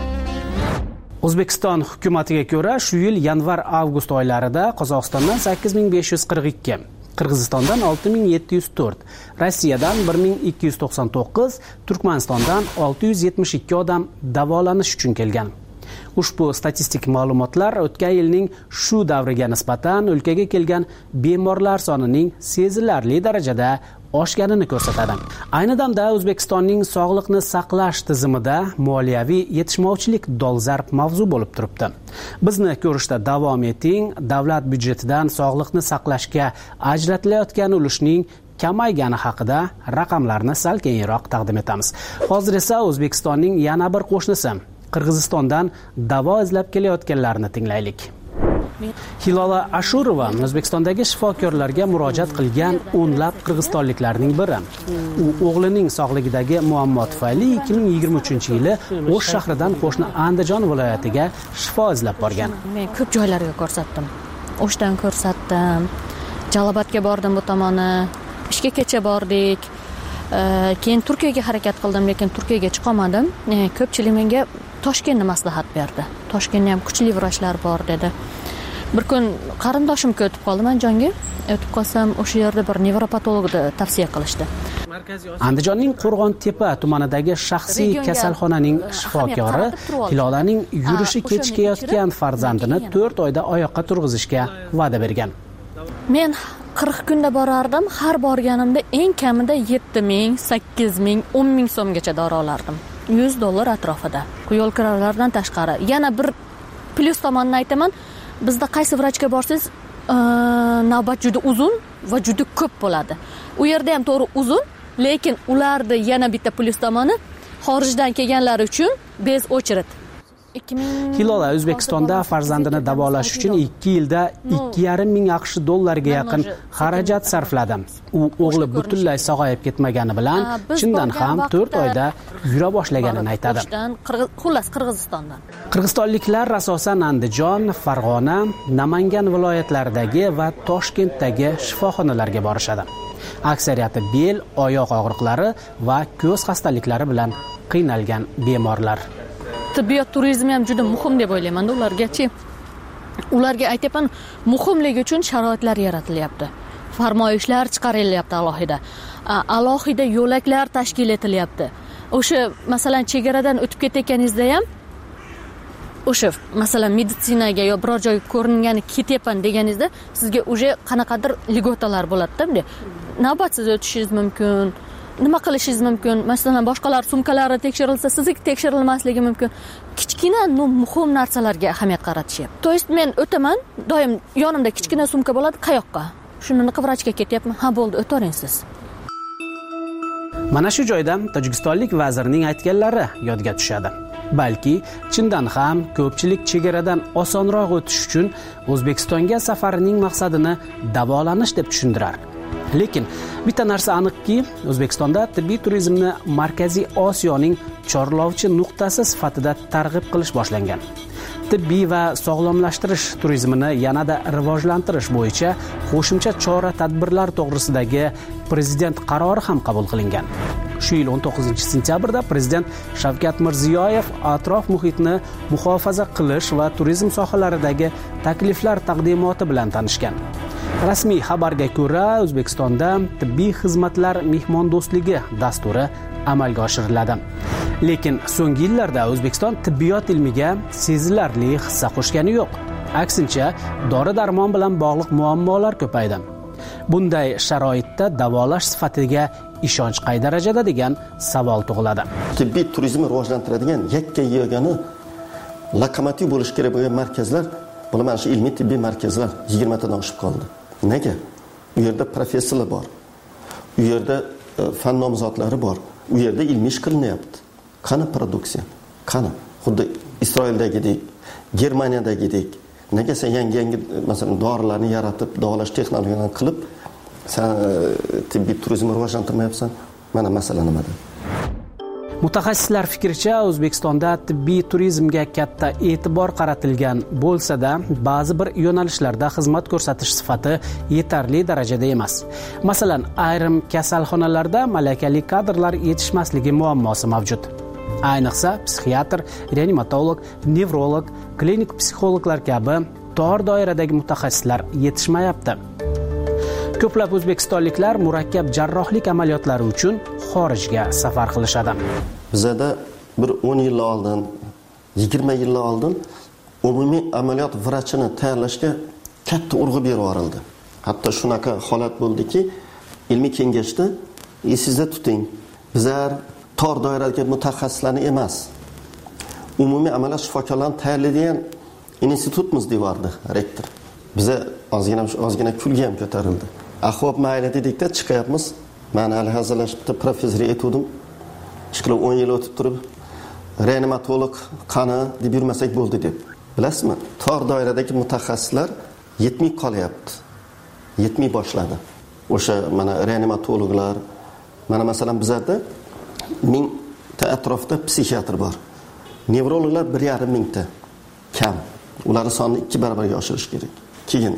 O'zbekiston hukumatiga ko'ra, shu yil yanvar-avgust oylarida Qozog'istondan 8542, Qirg'izistondan 6704, Rossiyadan 1299, Turkmanistondan 672 odam davolanish uchun kelgan. Ushbu statistik ma'lumotlar o'tgan yilning shu davriga nisbatan o'lkaga kelgan bemorlar sonining sezilarli darajada oshganini ko'rsatadi. Ayni damda O'zbekistonning sog'liqni saqlash tizimida moliyaviy yetishmovchilik dolzarb mavzu bo'lib turibdi. Bizni ko'rishda davom eting. Davlat byudjetidan sog'liqni saqlashga ajratilayotgan ulushning kamaygani haqida raqamlarni sal keyinroq taqdim etamiz. Hozir esa O'zbekistonning yana bir qo'shnisi Qirg'izistondan davo izlab kelayotganlarni tinglaylik. Hilola Ashurova O'zbekistondagi shifokorlarga murojaat qilgan o'nlab qirg'izistonliklarning biri. U o'g'lining sog'ligidagi muammo tufayli 2023-yili O'sh shahridan qo'shni Andijon viloyatiga shifo izlab borgan. Men ko'p joylarga ko'rsatdim. O'shdan ko'rsatdim. Jalobotga bordim bu tomoni. Ishga kecha bordik. Keyin Turkiyaga harakat qildim, lekin Turkiyaga chiqa olmadim. Ko'pchilik menga Toshkentni maslahat berdi. Toshkentda ham kuchli vrachlar bor dedi. Bir kun qarindoshimga o'tib qoldim, Andijonga. O'tib qolsam, o'sha yerda bir nevropatologni tavsiya qilishdi. Andijonning Qo'rg'ontepa tumanidagi shaxsiy kasalxonaning shifokori Hilolaning yurishi kechikayotgan farzandini 4 oyda oyoqqa turg'izishga va'da bergan. Men 40 kunda borardim. Har borganimda eng kamida 7 ming, 8 ming, 10 ming so'mgacha dori olardim. $100 atrofida. Yo'l kiralaridan tashqari. Yana bir plyus tomonini aytaman. Bizda qaysi vrachga borsangiz, navbat juda uzun va juda ko'p bo'ladi. U yerda ham to'g'ri uzun, lekin ularda yana bitta plyus tomoni xorijdan kelganlar uchun bez очередь. Hilola O'zbekistonda farzandini davolash uchun 2 yilda 2,5 ming AQSh dollariga yaqin xarajat sarfladi. U o'g'li butunlay sog'ayib ketmagani bilan chindan ham 4 oyda yura boshlaganini aytadi. Xullas Qirg'izistondan. Qirg'izistonliklar asosan Andijon, Farg'ona, Namangan viloyatlaridagi va Toshkentdagi shifoxonalarga borishadi. Aksariyati bel, oyoq og'riqlari va ko'z xastaliklari bilan qiynalgan bemorlar. Tibbiyot turizmi ham juda muhim deb o'ylayman. Ularga aytaman, muhimligi uchun sharoitlar yaratilyapti. Farmoyishlar chiqarilyapti alohida yo'laklar tashkil etilyapti. O'sha masalan chegaradan o'tib ketayotganingizda ham o'sha masalan meditsinaga yo biror joyga ko'ringani ketyapman deganingizda sizga o'sha qanaqadir ligotalar bo'ladi-da. Navbatsiz o'tishingiz mumkin. Nima qilishingiz mumkin? Masalan, boshqalar sumkalari tekshirilsa, sizniki tekshirilmasligi mumkin. Kichkina, muhim narsalarga ahamiyat qaratishyapti. To есть men o'taman, doim yonimda kichkina sumka bo'ladi, qayoqqa? Shuni vrachga ketyapman. Ha, bo'ldi, o'taring siz. Mana shu joyda tojikistonlik vazirning aytganlari yodga tushadi. Balki chindan ham ko'pchilik chegaradan osonroq o'tish uchun O'zbekistonga safarining maqsadini davolanish deb tushundirar. Lekin bitta narsa aniqki, O'zbekistonda tibbiy turizmni Markaziy Osiyoning chorlovchi nuqtasi sifatida targ'ib qilish boshlangan. Tibbiy va sog'lomlashtirish turizmini yanada rivojlantirish bo'yicha qo'shimcha chora-tadbirlar to'g'risidagi prezident qarori ham qabul qilingan. Shu yil 19-sentyabrda prezident Shavkat Mirziyoyev atrof muhitni muhofaza qilish va turizm sohalaridagi takliflar taqdimoti bilan tanishgan. Rasmiy xabarga ko'ra, O'zbekistonda tibbiy xizmatlar mehmondo'stligi dasturi amalga oshiriladi. Lekin so'nggi yillarda O'zbekiston tibbiyot ilmiga sezilarli hissa qo'shgani yo'q. Aksincha, dori-darmon bilan bog'liq muammolar ko'paydi. Bunday sharoitda davolash sifatiga ishonch qay darajada degan savol tug'iladi. Tibbiy turizmni rivojlantiradigan yakka-yagona lokomotiv bo'lish kerak bo'lgan markazlar, mana shu ilmiy tibbiy markazlar 20 tadan oshib qoldi. Nega? U yerda professorlar bor. U yerda fan nomzodlari bor. U yerda ilmiy ish qilinyapti. Qani produksiya? Qani? Xuddi Isroildagidek, Germaniyadagidek. Nega sen yangi masalan dorilarni yaratib, davolash texnologiyalarini qilib, sen tibbiy turizmni rivojlantirmayapsan? Mana masala nimada? Mutaxassislar fikricha, O'zbekistonda tibbiy turizmga katta e'tibor qaratilgan bo'lsa-da, ba'zi bir yo'nalishlarda xizmat ko'rsatish sifati yetarli darajada emas. Masalan, ayrim kasalxonalarda malakali kadrlar yetishmasligi muammosi mavjud. Ayniqsa, psixiatr, reanimatolog, nevrolog, klinik psixologlar kabi tor doiradagi mutaxassislar yetishmayapti. Ko'plab o'zbekistonliklar murakkab jarrohlik amaliyotlari uchun xorijga safar qilishadi. Bizda bir 10 yil oldin, 20 yil oldin umumiy amaliyot vrachini tayyorlashga katta urg'u berib yuborildi. Hatto shunaqa holat bo'ldiki, ilmiy kengashda esingizda tuting, bizlar tor doiradagi mutaxassislarni emas, umumiy amaliyot shifokorlarini tayyorlaydigan institutimiz deyordi rektor. Biza ozgina kulga ham ko'tarildi. Ahvop mayli dedikda chiqyapmiz. Men hali hazırlashibdi, professor aytdim. Chiqib 10 yil o'tib turib, reanimatolog qani deb yurmasak bo'ldi deb. Bilasizmi? Tor doiradagi mutaxassislar yetmay qolyapti. Yetmay boshladi. O'sha mana reanimatologlar, mana masalan bizda 1000 ta atrofda psixiatr bor. Nevrologlar 1,5 mingta kam. Ularning sonini 2 barobarga oshirish kerak. Keyin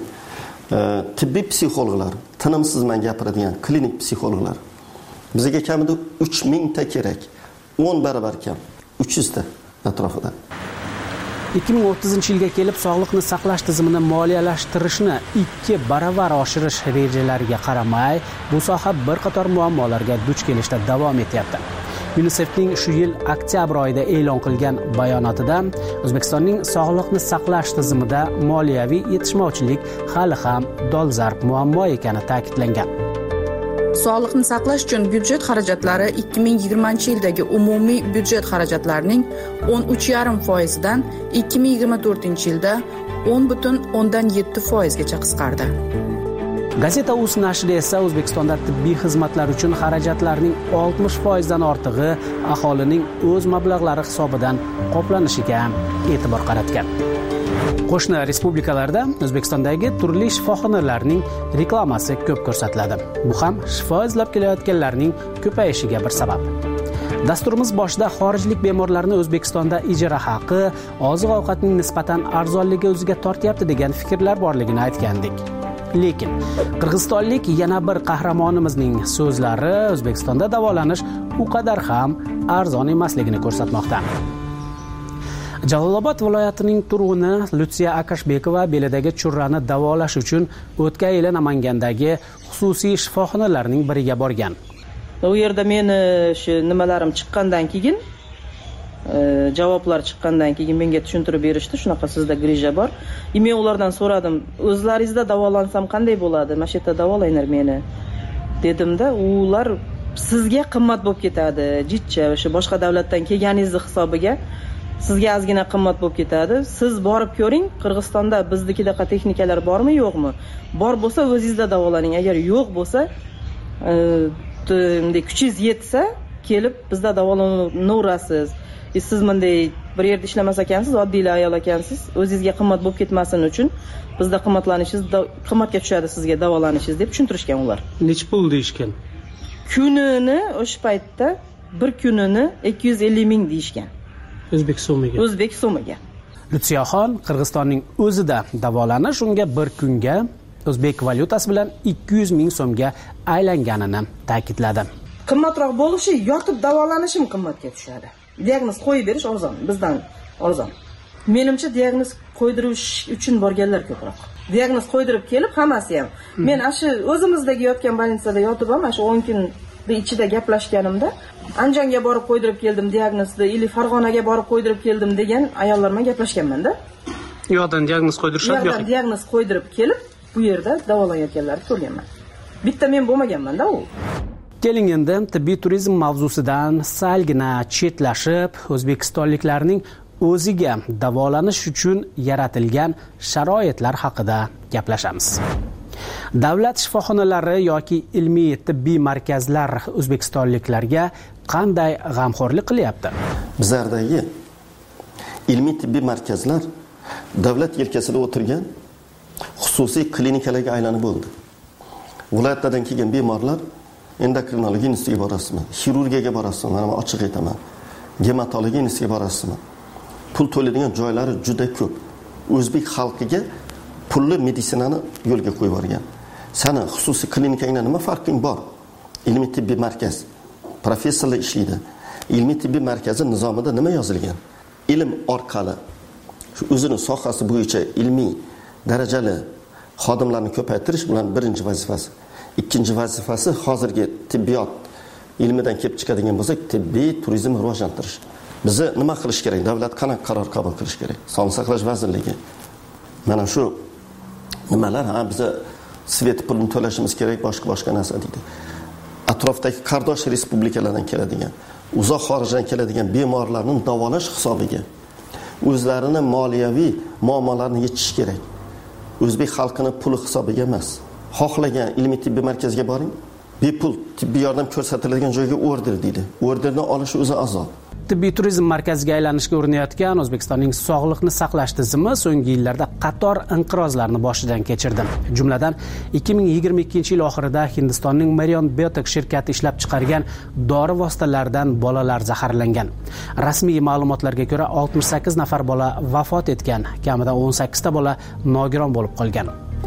tibbiy psixologlar, tinimsiz men gapiradigan klinik psixologlar. Bizga kamida 3000 ta kerak. 10 barobar kam. 300 ta atrofida. 2030-yilga kelib sog'liqni saqlash tizimini moliyalashtirishni 2 barobar oshirish rejalariga qaramay, bu soha bir qator muammolarga duch kelishda davom etyapti. UNICEFning shu yil oktyabr oyida e'lon qilgan bayonotida O'zbekistonning sog'liqni saqlash tizimida moliyaviy yetishmovchilik hali ham dolzarb muammo ekani ta'kidlangan. Sog'liqni saqlash uchun byudjet xarajatlari 2020-yildagi umumiy byudjet xarajatlarining 13,5%dan 2024-yilda 10,7%gacha qisqardi. Gazeta.uz nashri esa O'zbekistonda tibbiy xizmatlar uchun xarajatlarning 60%dan ortig'i aholining o'z mablag'lari hisobidan qoplanishiga e'tibor qaratgan. Qo'shni respublikalarda O'zbekistondagi turli shifoxonalarning reklamasi ko'p ko'rsatiladi. Bu ham shifo izlab kelayotganlarning ko'payishiga bir sabab. Dasturimiz boshida xorijlik bemorlarni O'zbekistonda ijara haqi, oziq-ovqatning nisbatan arzonligi o'ziga tortyapti degan fikrlar borligini aytgandik. Lekin qirg'izistonlik yana bir qahramonimizning so'zlari O'zbekistonda davolanish u qadar ham arzon emasligini ko'rsatmoqda. Jalolobod viloyatining turg'uni Lutsiya Akashbekova belidagi churrani davolash uchun o'tgan yili Namangandagi xususiy shifoxonalarning biriga borgan. U yerda meni shu nimalarim chiqqandan keyin, javoblar chiqqandan keyin menga tushuntirib berishdi, shunaqa sizda grija bor. Men ulardan so'radim, o'zlaringizda davolansam qanday bo'ladi? Mana shu yerda davolanglar meni dedimda, ular sizga qimmat bo'lib ketadi, jitcha o'sha boshqa davlatdan kelganingizni hisobiga sizga ozgina qimmat bo'lib ketadi. Siz borib ko'ring, Qirg'izistonda biznikidaqa texnikalar bormi, yo'qmi? Bor bo'lsa o'zingizda davolaning. Agar yo'q bo'lsa, kuchingiz yetsa, kelib bizda davolanaverasiz. Siz bunday bir yerda ishlamas ekansiz, oddiy ayol ekansiz, o'zingizga qimmat bo'lib ketmasin uchun bizda qimmatlanishingiz qimmatga tushadi sizga davolanishingiz deb tushuntirishgan ular. Nech pul deyishgan? Kunini o'sha paytda bir kunini 250 ming deyishgan. O'zbek so'miga. O'zbek so'miga. Lutsiyaxon Qirg'izistonning o'zida davolanish unga bir kunga o'zbek valyutasi bilan 200 ming so'mga aylanganini ta'kidladi. Qimmatroq bo'lishi yotib davolanishim qimmatga tushadi. Diagnoz qo'yib berish arzon, bizdan arzon. Menimcha diagnoz qo'ydirish uchun borganlar ko'proq. Diagnoz qo'ydirib kelib hammasi ham. Men shu o'zimizdagi yotgan больницада yotib ham shu 10 kun ichida gaplashganimda Anjonga borib qo'ydirib keldim diagnozni, ili Farg'onaga borib qo'ydirib keldim degan ayollar bilan gaplashganman-da. Yo'qdan diagnoz qo'ydirishadi, yo'q. Diagnoz qo'ydirib kelib, bu yerda davolanayotganlarni ko'rganman. Bitta men bo'lmaganman-da u. Keling endi tibbiy turizm mavzusidan salgina chetlashib, o'zbekistonliklarning o'ziga davolanish uchun yaratilgan sharoitlar haqida gaplashamiz. Davlat shifoxonalari yoki ilmiy tibbiy markazlar o'zbekistonliklarga qanday g'amxo'rlik qilyapti? Bizlardagi ilmiy tibbiy markazlar davlat yelkasida o'tirgan xususiy klinikalarga aylanib bo'ldi. Viloyatlardan kelgan bemorlar endokrinologiya institutiga borasizmi, xirurgiyaga borasizmi, mana ochiq aytaman. Gematologiya institutiga borasizmi? Pul to'laydigan joylari juda ko'p. O'zbek xalqiga pulli meditsinani yo'lga qo'yib yuborgan. Sana xususiy klinikangda nima farqing bor? Ilmiy tibbiy markaz professorlar ishlaydi. Ilmiy tibbiy markazi nizomida nima yozilgan? Ilm orqali shu o'zini sohasi bo'yicha ilmiy darajali xodimlarni ko'paytirish bilan birinchi vazifasi. Ikkinchi vazifasi hozirgi tibbiyot ilmidan kelib chiqadigan bo'lsa, tibbiy turizmni rivojlantirish. Bizi nima qilish kerak? Davlat qanaqa qaror qabul qilish kerak? Sog'liqni saqlash vazirligi mana shu nimalar biza svet pulini to'lashimiz kerak, boshqa narsa deydi. Atrofdagi qardosh respublikalardan keladigan, uzoq xorijdan keladigan bemorlarning davolash hisobiga o'zlarini moliyaviy muammolarini yechish kerak. O'zbek xalqining puli hisobiga emas. Xohlagan ilmiy tibbiy markazga boring, bepul tibbiy yordam ko'rsatiladigan joyga order deydi. Orderni olish o'zi azob. Tibbiy turizm markaziga aylanishga urinayotgan O'zbekistonning sog'liqni saqlash tizimi so'nggi yillarda qator inqirozlarni boshidan kechirdi. Jumladan 2022-yil oxirida Hindistonning Marion Biotech shirkati ishlab chiqargan dori vositalaridan bolalar zaharlangan. Rasmiy ma'lumotlarga ko'ra 68 nafar bola vafot etgan, kamida 18 ta bola nogiron bo'lib qolgan.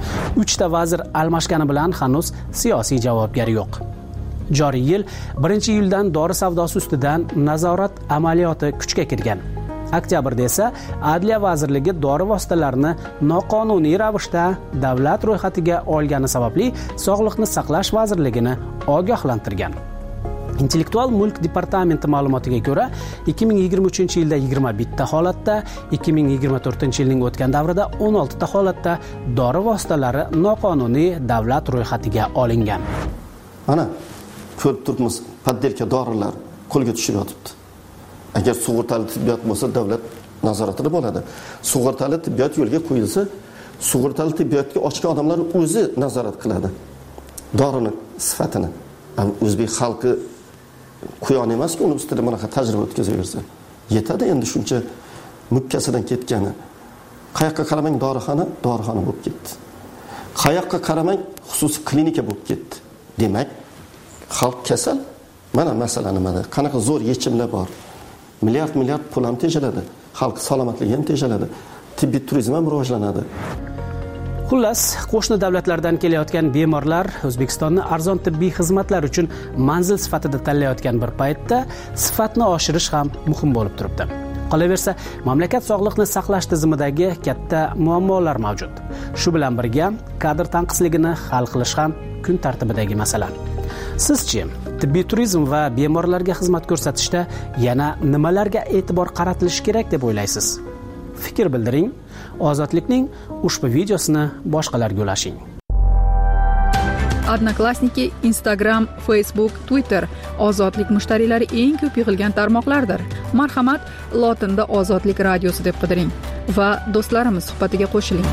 3 ta vazir almashgani bilan hanuz siyosiy javobgar yo'q. Joriy yil 1-iyuldan dori savdosi ustidan nazorat amaliyoti kuchga kirgan. Oktyabrda esa Adliya vazirligi dori vositalarini noqonuniy ravishda davlat ro'yxatiga olgani sababli Sog'liqni saqlash vazirligini ogohlantirgan. Intellektual mulk departamenti ma'lumotiga ko'ra, 2023-yilda 21 ta holatda, 2024-yilning o'tgan davrida 16 ta holatda dori vositalari noqonuniy davlat ro'yxatiga olingan. Ana ko'rib turibmiz, poddelka dorilar qo'lga tushib yotibdi. Agar sug'urtali tibbiyot bo'lsa, davlat nazoratida bo'ladi. Sug'urtali tibbiyot yo'lga qo'yilsa, sug'urtali tibbiyotga ochgan odamlar o'zi nazorat qiladi. Dorini sifatini. O'zbek xalqi quyon emas-ku, uni ustida bunaqa tajriba o'tkazaversa. Yetadi endi shuncha mukkasidan ketgani. Qayoqqa qaramang dorixona bo'lib ketdi. Qayoqqa qaramang xususiy klinika bo'lib ketdi. Demak, xalq kasal. Mana masala nimada? Qanaqa zo'r yechimlar bor. Milliard pul ham tejaladi. Xalq salomatligi ham tejaladi. Tibbiy turizm ham rivojlanadi. Xullas, qo'shni davlatlardan kelayotgan bemorlar O'zbekistonni arzon tibbiy xizmatlar uchun manzil sifatida tanlayotgan bir paytda sifatni oshirish ham muhim bo'lib turibdi. Qolaversa, mamlakat sog'liqni saqlash tizimidagi katta muammolar mavjud. Shu bilan birga kadr tanqisligini hal qilish ham kun tartibidagi masala. Sizchi, tibbiy turizm va bemorlarga xizmat ko'rsatishda yana nimalarga e'tibor qaratilishi kerak deb o'ylaysiz? Fikr bildiring. Ozodlikning ushbu videosini boshqalarga ulashing. Odnoklassniki, Instagram, Facebook, Twitter Ozodlik mushtariylari eng ko'p yig'ilgan tarmoqlardir. Marhamat, lotinda Ozodlik radiosi deb qidiring va do'stlarimiz suhbatiga qo'shiling.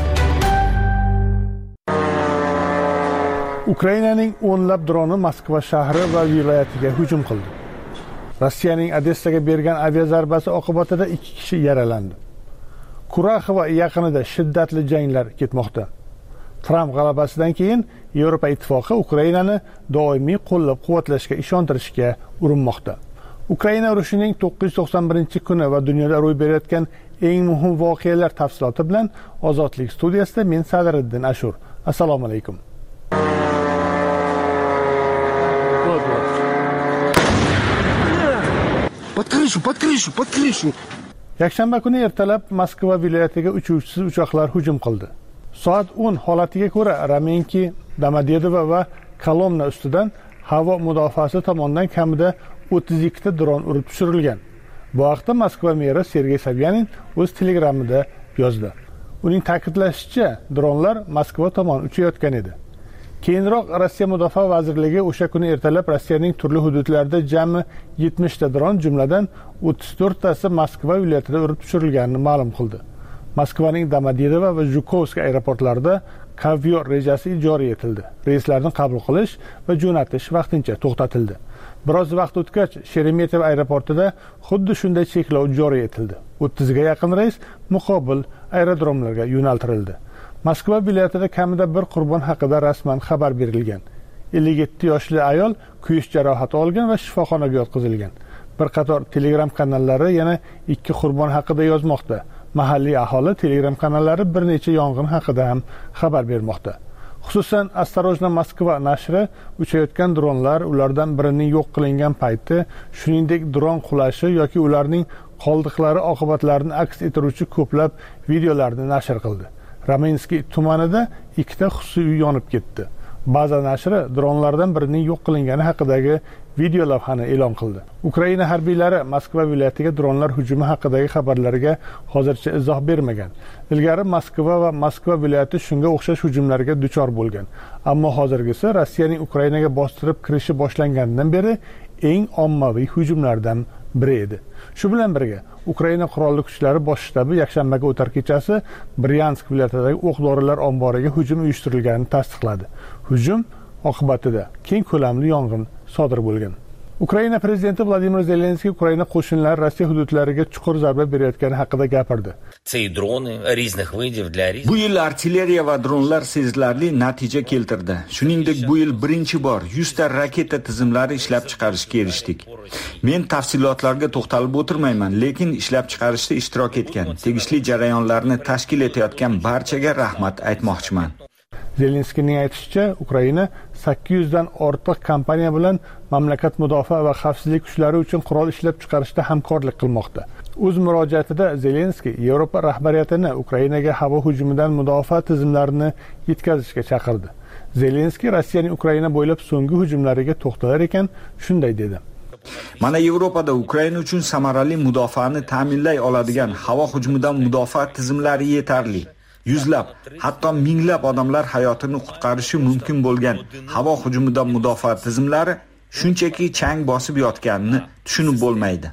Ukrainaning o'nlab droni Moskva shahri va viloyatiga hujum qildi. Rossiyaning Odessaga bergan aviazarbasi oqibatida 2 kishi yaralandi. Kuraxova yaqinida shiddatli janglar ketmoqda. Tramp g'alabasidan keyin Yevropa ittifoqi Ukrainani doimiy qo'llab-quvvatlashga ishontirishga urinmoqda. Ukraina urushining 991-kuni va dunyoda ro'y berayotgan eng muhim voqealar tafsiloti bilan Ozodlik studiyasida men Sadriddin Ashur. Assalomu alaykum. Под крышу. Yakshanba kuni ertalab Moskva viloyatiga uchuvchisiz uchoqlar hujum qildi. Soat 10 holatiga ko'ra Ramenki, Domodedovo va Kolomna ustidan havo mudofaasi tomonidan kamida 32 ta dron urib tushirilgan. Bu haqda Moskva meri Sergey Sobyanin o'z telegramida yozdi. Uning ta'kidlashicha, dronlar Moskva tomon uchayotgan edi. Keyinroq Rossiya Mudofaa vazirligi o'sha kuni ertalab Rossiyaning turli hududlarida jami 70 ta dron, jumladan 34 tasi Moskva viloyatida urib tushirilganini ma'lum qildi. Moskvaning Domodedovo va Zhukovsk aeroportlarida kavior rejasi joriy etildi. Reyslarni qabul qilish va jo'natish vaqtincha to'xtatildi. Biroz vaqt o'tgach, Sheremetyevo aeroportida xuddi shunday cheklov joriy etildi. 30 ga yaqin reys muqobil aerodromlarga yo'naltirildi. Moskva viloyatida kamida bir qurbon haqida rasman xabar berilgan. 57 yoshli ayol kuyish jarohati olgan va shifoxonaga yotqizilgan. Bir qator Telegram kanallari yana 2 qurbon haqida yozmoqda. Mahalliy aholi Telegram kanallari bir necha yong'in haqida ham xabar bermoqda. Xususan, Осторожно Moskva nashri uchayotgan dronlar, ulardan birining yo'q qilingan payti, shuningdek dron qulashi yoki ularning qoldiqlari oqibatlarini aks ettiruvchi ko'plab videolarni nashr qildi. Ramenskiy tumanida 2 ta xususiy uy yonib ketdi. Baza nashri dronlardan birining yo'q qilingani haqidagi video lavhani e'lon qildi. Ukraina harbiylari Moskva viloyatiga dronlar hujumi haqidagi xabarlarga hozircha izoh bermagan. Ilgari Moskva va Moskva viloyati shunga o'xshash hujumlarga duchor bo'lgan. Ammo hozirgisi Rossiyaning Ukrainaga bostirib kirishi boshlangandan beri eng ommaviy hujumlardan biri edi. Shu bilan birga Ukraina qurolli kuchlari bosh shtabi yakshanbaga o'tar kechasi Bryansk viloyatidagi o'q-dorilar omboriga hujum uyushtirilganini tasdiqladi. Hujum oqibatida keng ko'lamli yong'in sodir bo'lgan. Ukraina prezidenti Vladimir Zelenskiy Ukraina qo'shinlari Rossiya hududlariga chuqur zarba berayotgani haqida gapirdi. Bu yil artilleriya va dronlar sezilarli natija keltirdi. Shuningdek, bu yil birinchi bor 100 ta raketa tizimlari ishlab chiqarishga erishdik. Men tafsilotlarga to'xtalib o'tirmayman, lekin ishlab chiqarishda ishtirok etgan, tegishli jarayonlarni tashkil etayotgan barchaga rahmat aytmoqchiman. Zelenskiyning aytishicha, Ukraina 800 dan ortiq kompaniya bilan mamlakat mudofaa va xavfsizlik kuchlari uchun qurol ishlab chiqarishda hamkorlik qilmoqda. O'z murojaatida Zelenskiy Yevropa rahbariyatini Ukrainaga havo hujumidan mudofaa tizimlarini yetkazishga chaqirdi. Zelenskiy Rossiyaning Ukraina bo'ylab so'nggi hujumlariga to'xtalar ekan, shunday dedi. Mana Yevropada Ukraina uchun samarali mudofaani ta'minlay oladigan havo hujumidan mudofaa tizimlari yetarli. yuzlab, hatto minglab odamlar hayotini qutqarishi mumkin bo'lgan havo hujumidan mudofaa tizimlari shunchaki chang bosib yotganini tushunib bo'lmaydi.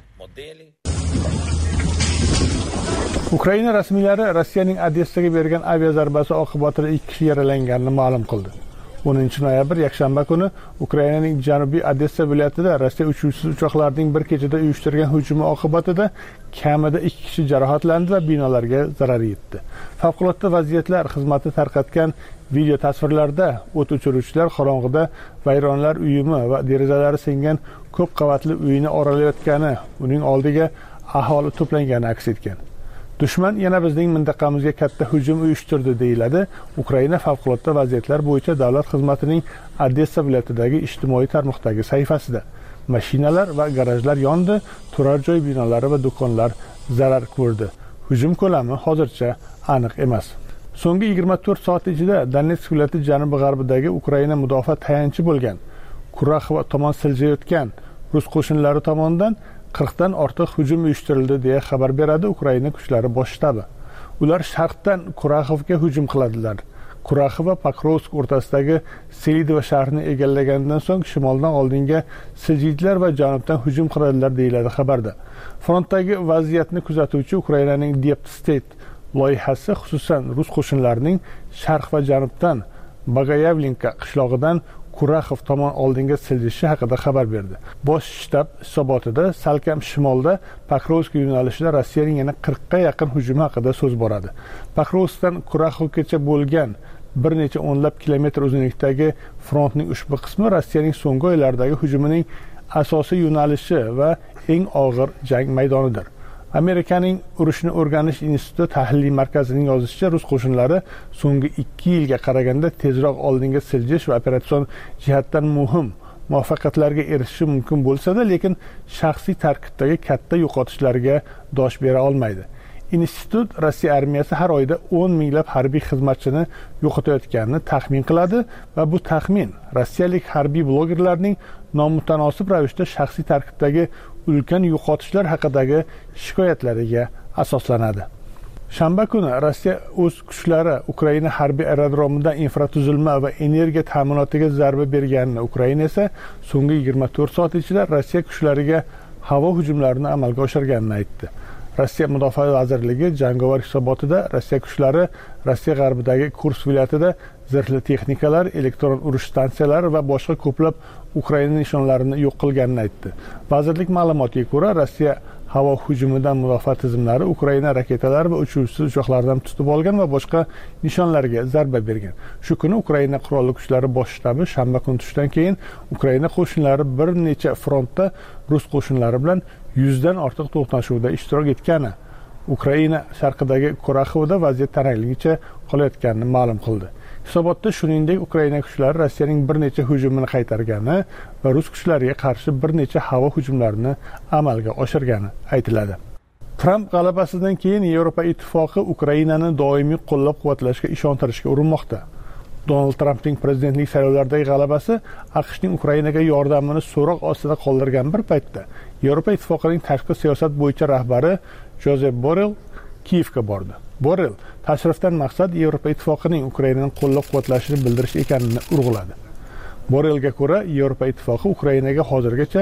Ukraina rasmiylari Rossiyaning Odessaga bergan aviazarbasi oqibatida 2 kishi yaralanganini ma'lum qildi. 10 noyabr yakshanba kuni Ukrainaning janubiy Odessa viloyatida Rossiya uchuvchisiz uchoqlarning bir kechada uyushtirgan hujumi oqibatida kamida 2 kishi jarohatlandi va binolarga zarar yetdi. Favqulodda vaziyatlar xizmati tarqatgan video tasvirlarda o't o'chiruvchilar qorong'ida vayronlar uyumi va derazalari singan ko'p qavatli uyni oralayotgani, uning oldiga aholi to'plangani aks etgan. Dushman yana bizning mintaqamizga katta hujum uyushtirdi deyiladi Ukraina favqulodda vaziyatlar bo'yicha davlat xizmatining Odessa viloyatidagi ijtimoiy tarmoqdagi sahifasida. Mashinalar va garajlar yondi, turar joy binolari va do'konlar zarar ko'rdi. Hujum ko'lami hozircha aniq emas. So'nggi 24 soat ichida Donetsk viloyati janubi-g'arbidagi Ukraina mudofaa tayanchi bo'lgan Kuraxova tomon siljayotgan rus qo'shinlari tomonidan 40 dan ortiq hujum uyushtirildi deya xabar beradi Ukraina kuchlari bosh shtabi. Ular sharqdan Kuraxovga hujum qiladilar. Kuraxov va Pokrovsk o'rtasidagi Selidovo shahrini egallagandan so'ng shimoldan oldinga siljiydilar va janubdan hujum qiladilar deyiladi xabarda. Frontdagi vaziyatni kuzatuvchi Ukrainaning Deep State loyihasi xususan rus qo'shinlarining sharq va janubdan Bagayavlinka qishlog'idan Kuraxov tomon oldinga siljishi haqida xabar berdi. Bosh shtab hisobotida salkam shimolda Pokrovsk yo'nalishida Rossiyaning yana 40 ga yaqin hujumi haqida so'z boradi. Pokrovskdan Kuraxovgacha bo'lgan bir necha o'nlab kilometr uzunlikdagi frontning ushbu qismi Rossiyaning so'nggi oylardagi hujumining asosiy yo'nalishi va eng og'ir jang maydonidir. Amerikaning urushni o'rganish instituti tahliliy markazining yozishicha, rus qo'shinlari so'nggi 2 yilga qaraganda tezroq oldinga siljish va operatsion jihatdan muhim muvaffaqiyatlarga erishishi mumkin bo'lsa-da, lekin shaxsiy tarkibdagi katta yo'qotishlarga dosh bera olmaydi. Institut Rossiya armiyasi har oyda 10 minglab harbiy xizmatchini yo'qotayotganini taxmin qiladi va bu taxmin rossiyalik harbiy blogerlarning nomutanosib ravishda shaxsiy tarkibdagi ulkan yo'qotishlar haqidagi shikoyatlariga asoslanadi. Shanba kuni Rossiya o'z kuchlari Ukraina harbiy aerodromidan infratuzilma va energiya ta'minotiga zarba berganini, Ukraina esa so'nggi 24 soat ichida Rossiya kuchlariga havo hujumlarini amalga oshirganini aytdi. Rossiya Mudofaa vazirligi jangovar hisobotida Rossiya kuchlari Rossiya g'arbidagi Kursk viloyatida zirhli texnikalar, elektron urush stansiyalari va boshqa ko'plab Ukraina nishonlarini yo'q qilganini aytdi. Vazirlik ma'lumotiga ko'ra, Rossiya havo hujumidan mudofaa tizimlari Ukraina raketalari va uchuvchisiz uchoqlardan tutib olgan va boshqa nishonlarga zarba bergan. Shu kuni Ukraina qurolli kuchlari bosh shtabi shanba kuni tushdan keyin Ukraina qo'shinlari bir necha frontda rus qo'shinlari bilan 100 dan ortiq to'qnashuvda ishtirok etgani, Ukraina sharqidagi Kuraxovda vaziyat tarangligicha qolayotganini ma'lum qildi. Hisobotda shuningdek Ukraina kuchlari Rossiyaning bir necha hujumini qaytargani va rus kuchlariga qarshi bir necha havo hujumlarini amalga oshirgani aytiladi. Tramp g'alabasidan keyin Yevropa ittifoqi Ukrainani doimiy qo'llab-quvvatlashga ishontirishga urinmoqda. Donald Trampning prezidentlik saylovlaridagi g'alabasi AQShning Ukrainaga yordamini so'roq ostida qoldirgan bir paytda Yevropa ittifoqining tashqi siyosat bo'yicha rahbari Josep Borrell Kiyevga bordi. Borrell tashrifdan maqsad Yevropa ittifoqining Ukrainani qo'llab-quvvatlashini bildirish ekanini urg'uladi. Borrellga ko'ra, Yevropa ittifoqi Ukrainaga hozirgacha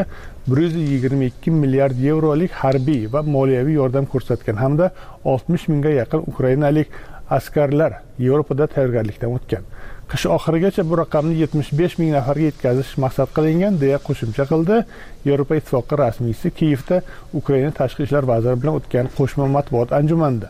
122 milliard yevrolik harbiy va moliyaviy yordam ko'rsatgan hamda 60 mingga yaqin ukrainalik askarlar Yevropada tayyorgarlikdan o'tgan. Qish oxirigacha bu raqamni 75 ming nafarga yetkazish maqsad qilingan deya qo'shimcha qildi Yevropa ittifoqi rasmiysi Kiyevda Ukraina tashqi ishlar vaziri bilan o'tgan qo'shma matbuot anjumanida.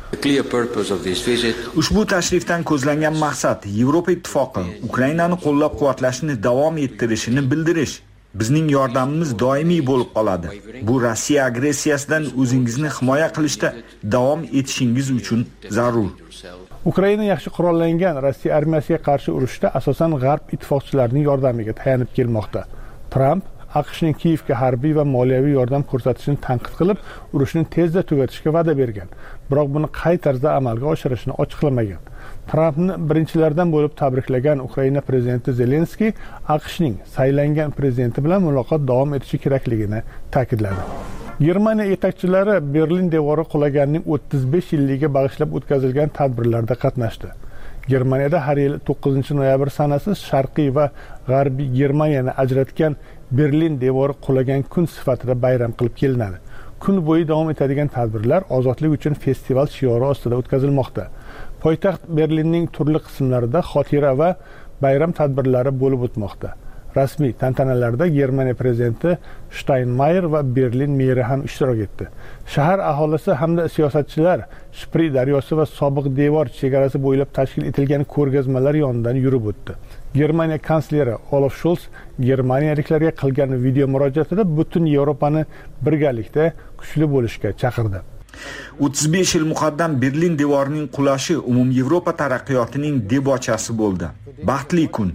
Ushbu tashrifdan ko'zlangan maqsad Yevropa ittifoqi Ukrainani qo'llab-quvvatlashni davom ettirishini bildirish. Bizning yordamimiz doimiy bo'lib qoladi. Bu Rossiya agressiyasidan o'zingizni himoya qilishda davom etishingiz uchun zarur. Ukraina yaxshi qurollangan Rossiya armiyasiga qarshi urushda asosan g'arb ittifoqchilarining yordamiga tayanib kelmoqda. Tramp AQShning Kiyevga harbiy va moliyaviy yordam ko'rsatishini tanqid qilib, urushni tezda tugatishga va'da bergan. Biroq buni qay tarzda amalga oshirishini ochiqlamagan. Trampni birinchilardan bo'lib tabriklagan Ukraina prezidenti Zelenskiy AQShning saylangan prezidenti bilan muloqot davom etishi kerakligini ta'kidladi. Germaniya yetakchilari Berlin devori qulaganining 35 yilligiga bag'ishlab o'tkazilgan tadbirlarda qatnashdi. Germaniyada har yil 9 noyabr sanasi Sharqiy va G'arbiy Germaniyani ajratgan Berlin devori qulagan kun sifatida bayram qilib kelinadi. Kun bo'yi davom etadigan tadbirlar ozodlik uchun festival shiori ostida o'tkazilmoqda. Poytaxt Berlinning turli qismlarida xotira va bayram tadbirlari bo'lib o'tmoqda. Rasmiy tantanalarda Germaniya prezidenti Steinmeier va Berlin meri ham ishtirok etdi. Shahar aholisi hamda siyosatchilar Shpri daryosi va sobiq devor chegarasi bo'ylab tashkil etilgan ko'rgazmalar yonidan yurib o'tdi. Germaniya kansleri Olaf Scholz germaniyaliklarga qilgan video murojaatida butun Yevropani birgalikda kuchli bo'lishga chaqirdi. 35 yil muqaddam Berlin devorining qulashi Yevropa taraqqiyotining debochasi bo'ldi. Baxtli kun.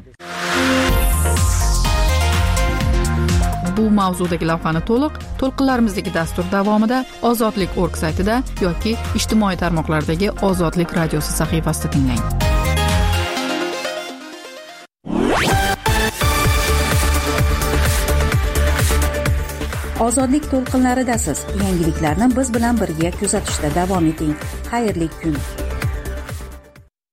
Bu mavzudagi lavhani to'lqinlarimizdagi dastur davomida Ozodlik.org saytida yoki ijtimoiy tarmoqlardagi Ozodlik radiosi sahifasida tinglang. Ozodlik to'lqinlaridasiz. Yangiliklarni biz bilan birga kuzatishda davom eting. Xayrli kun.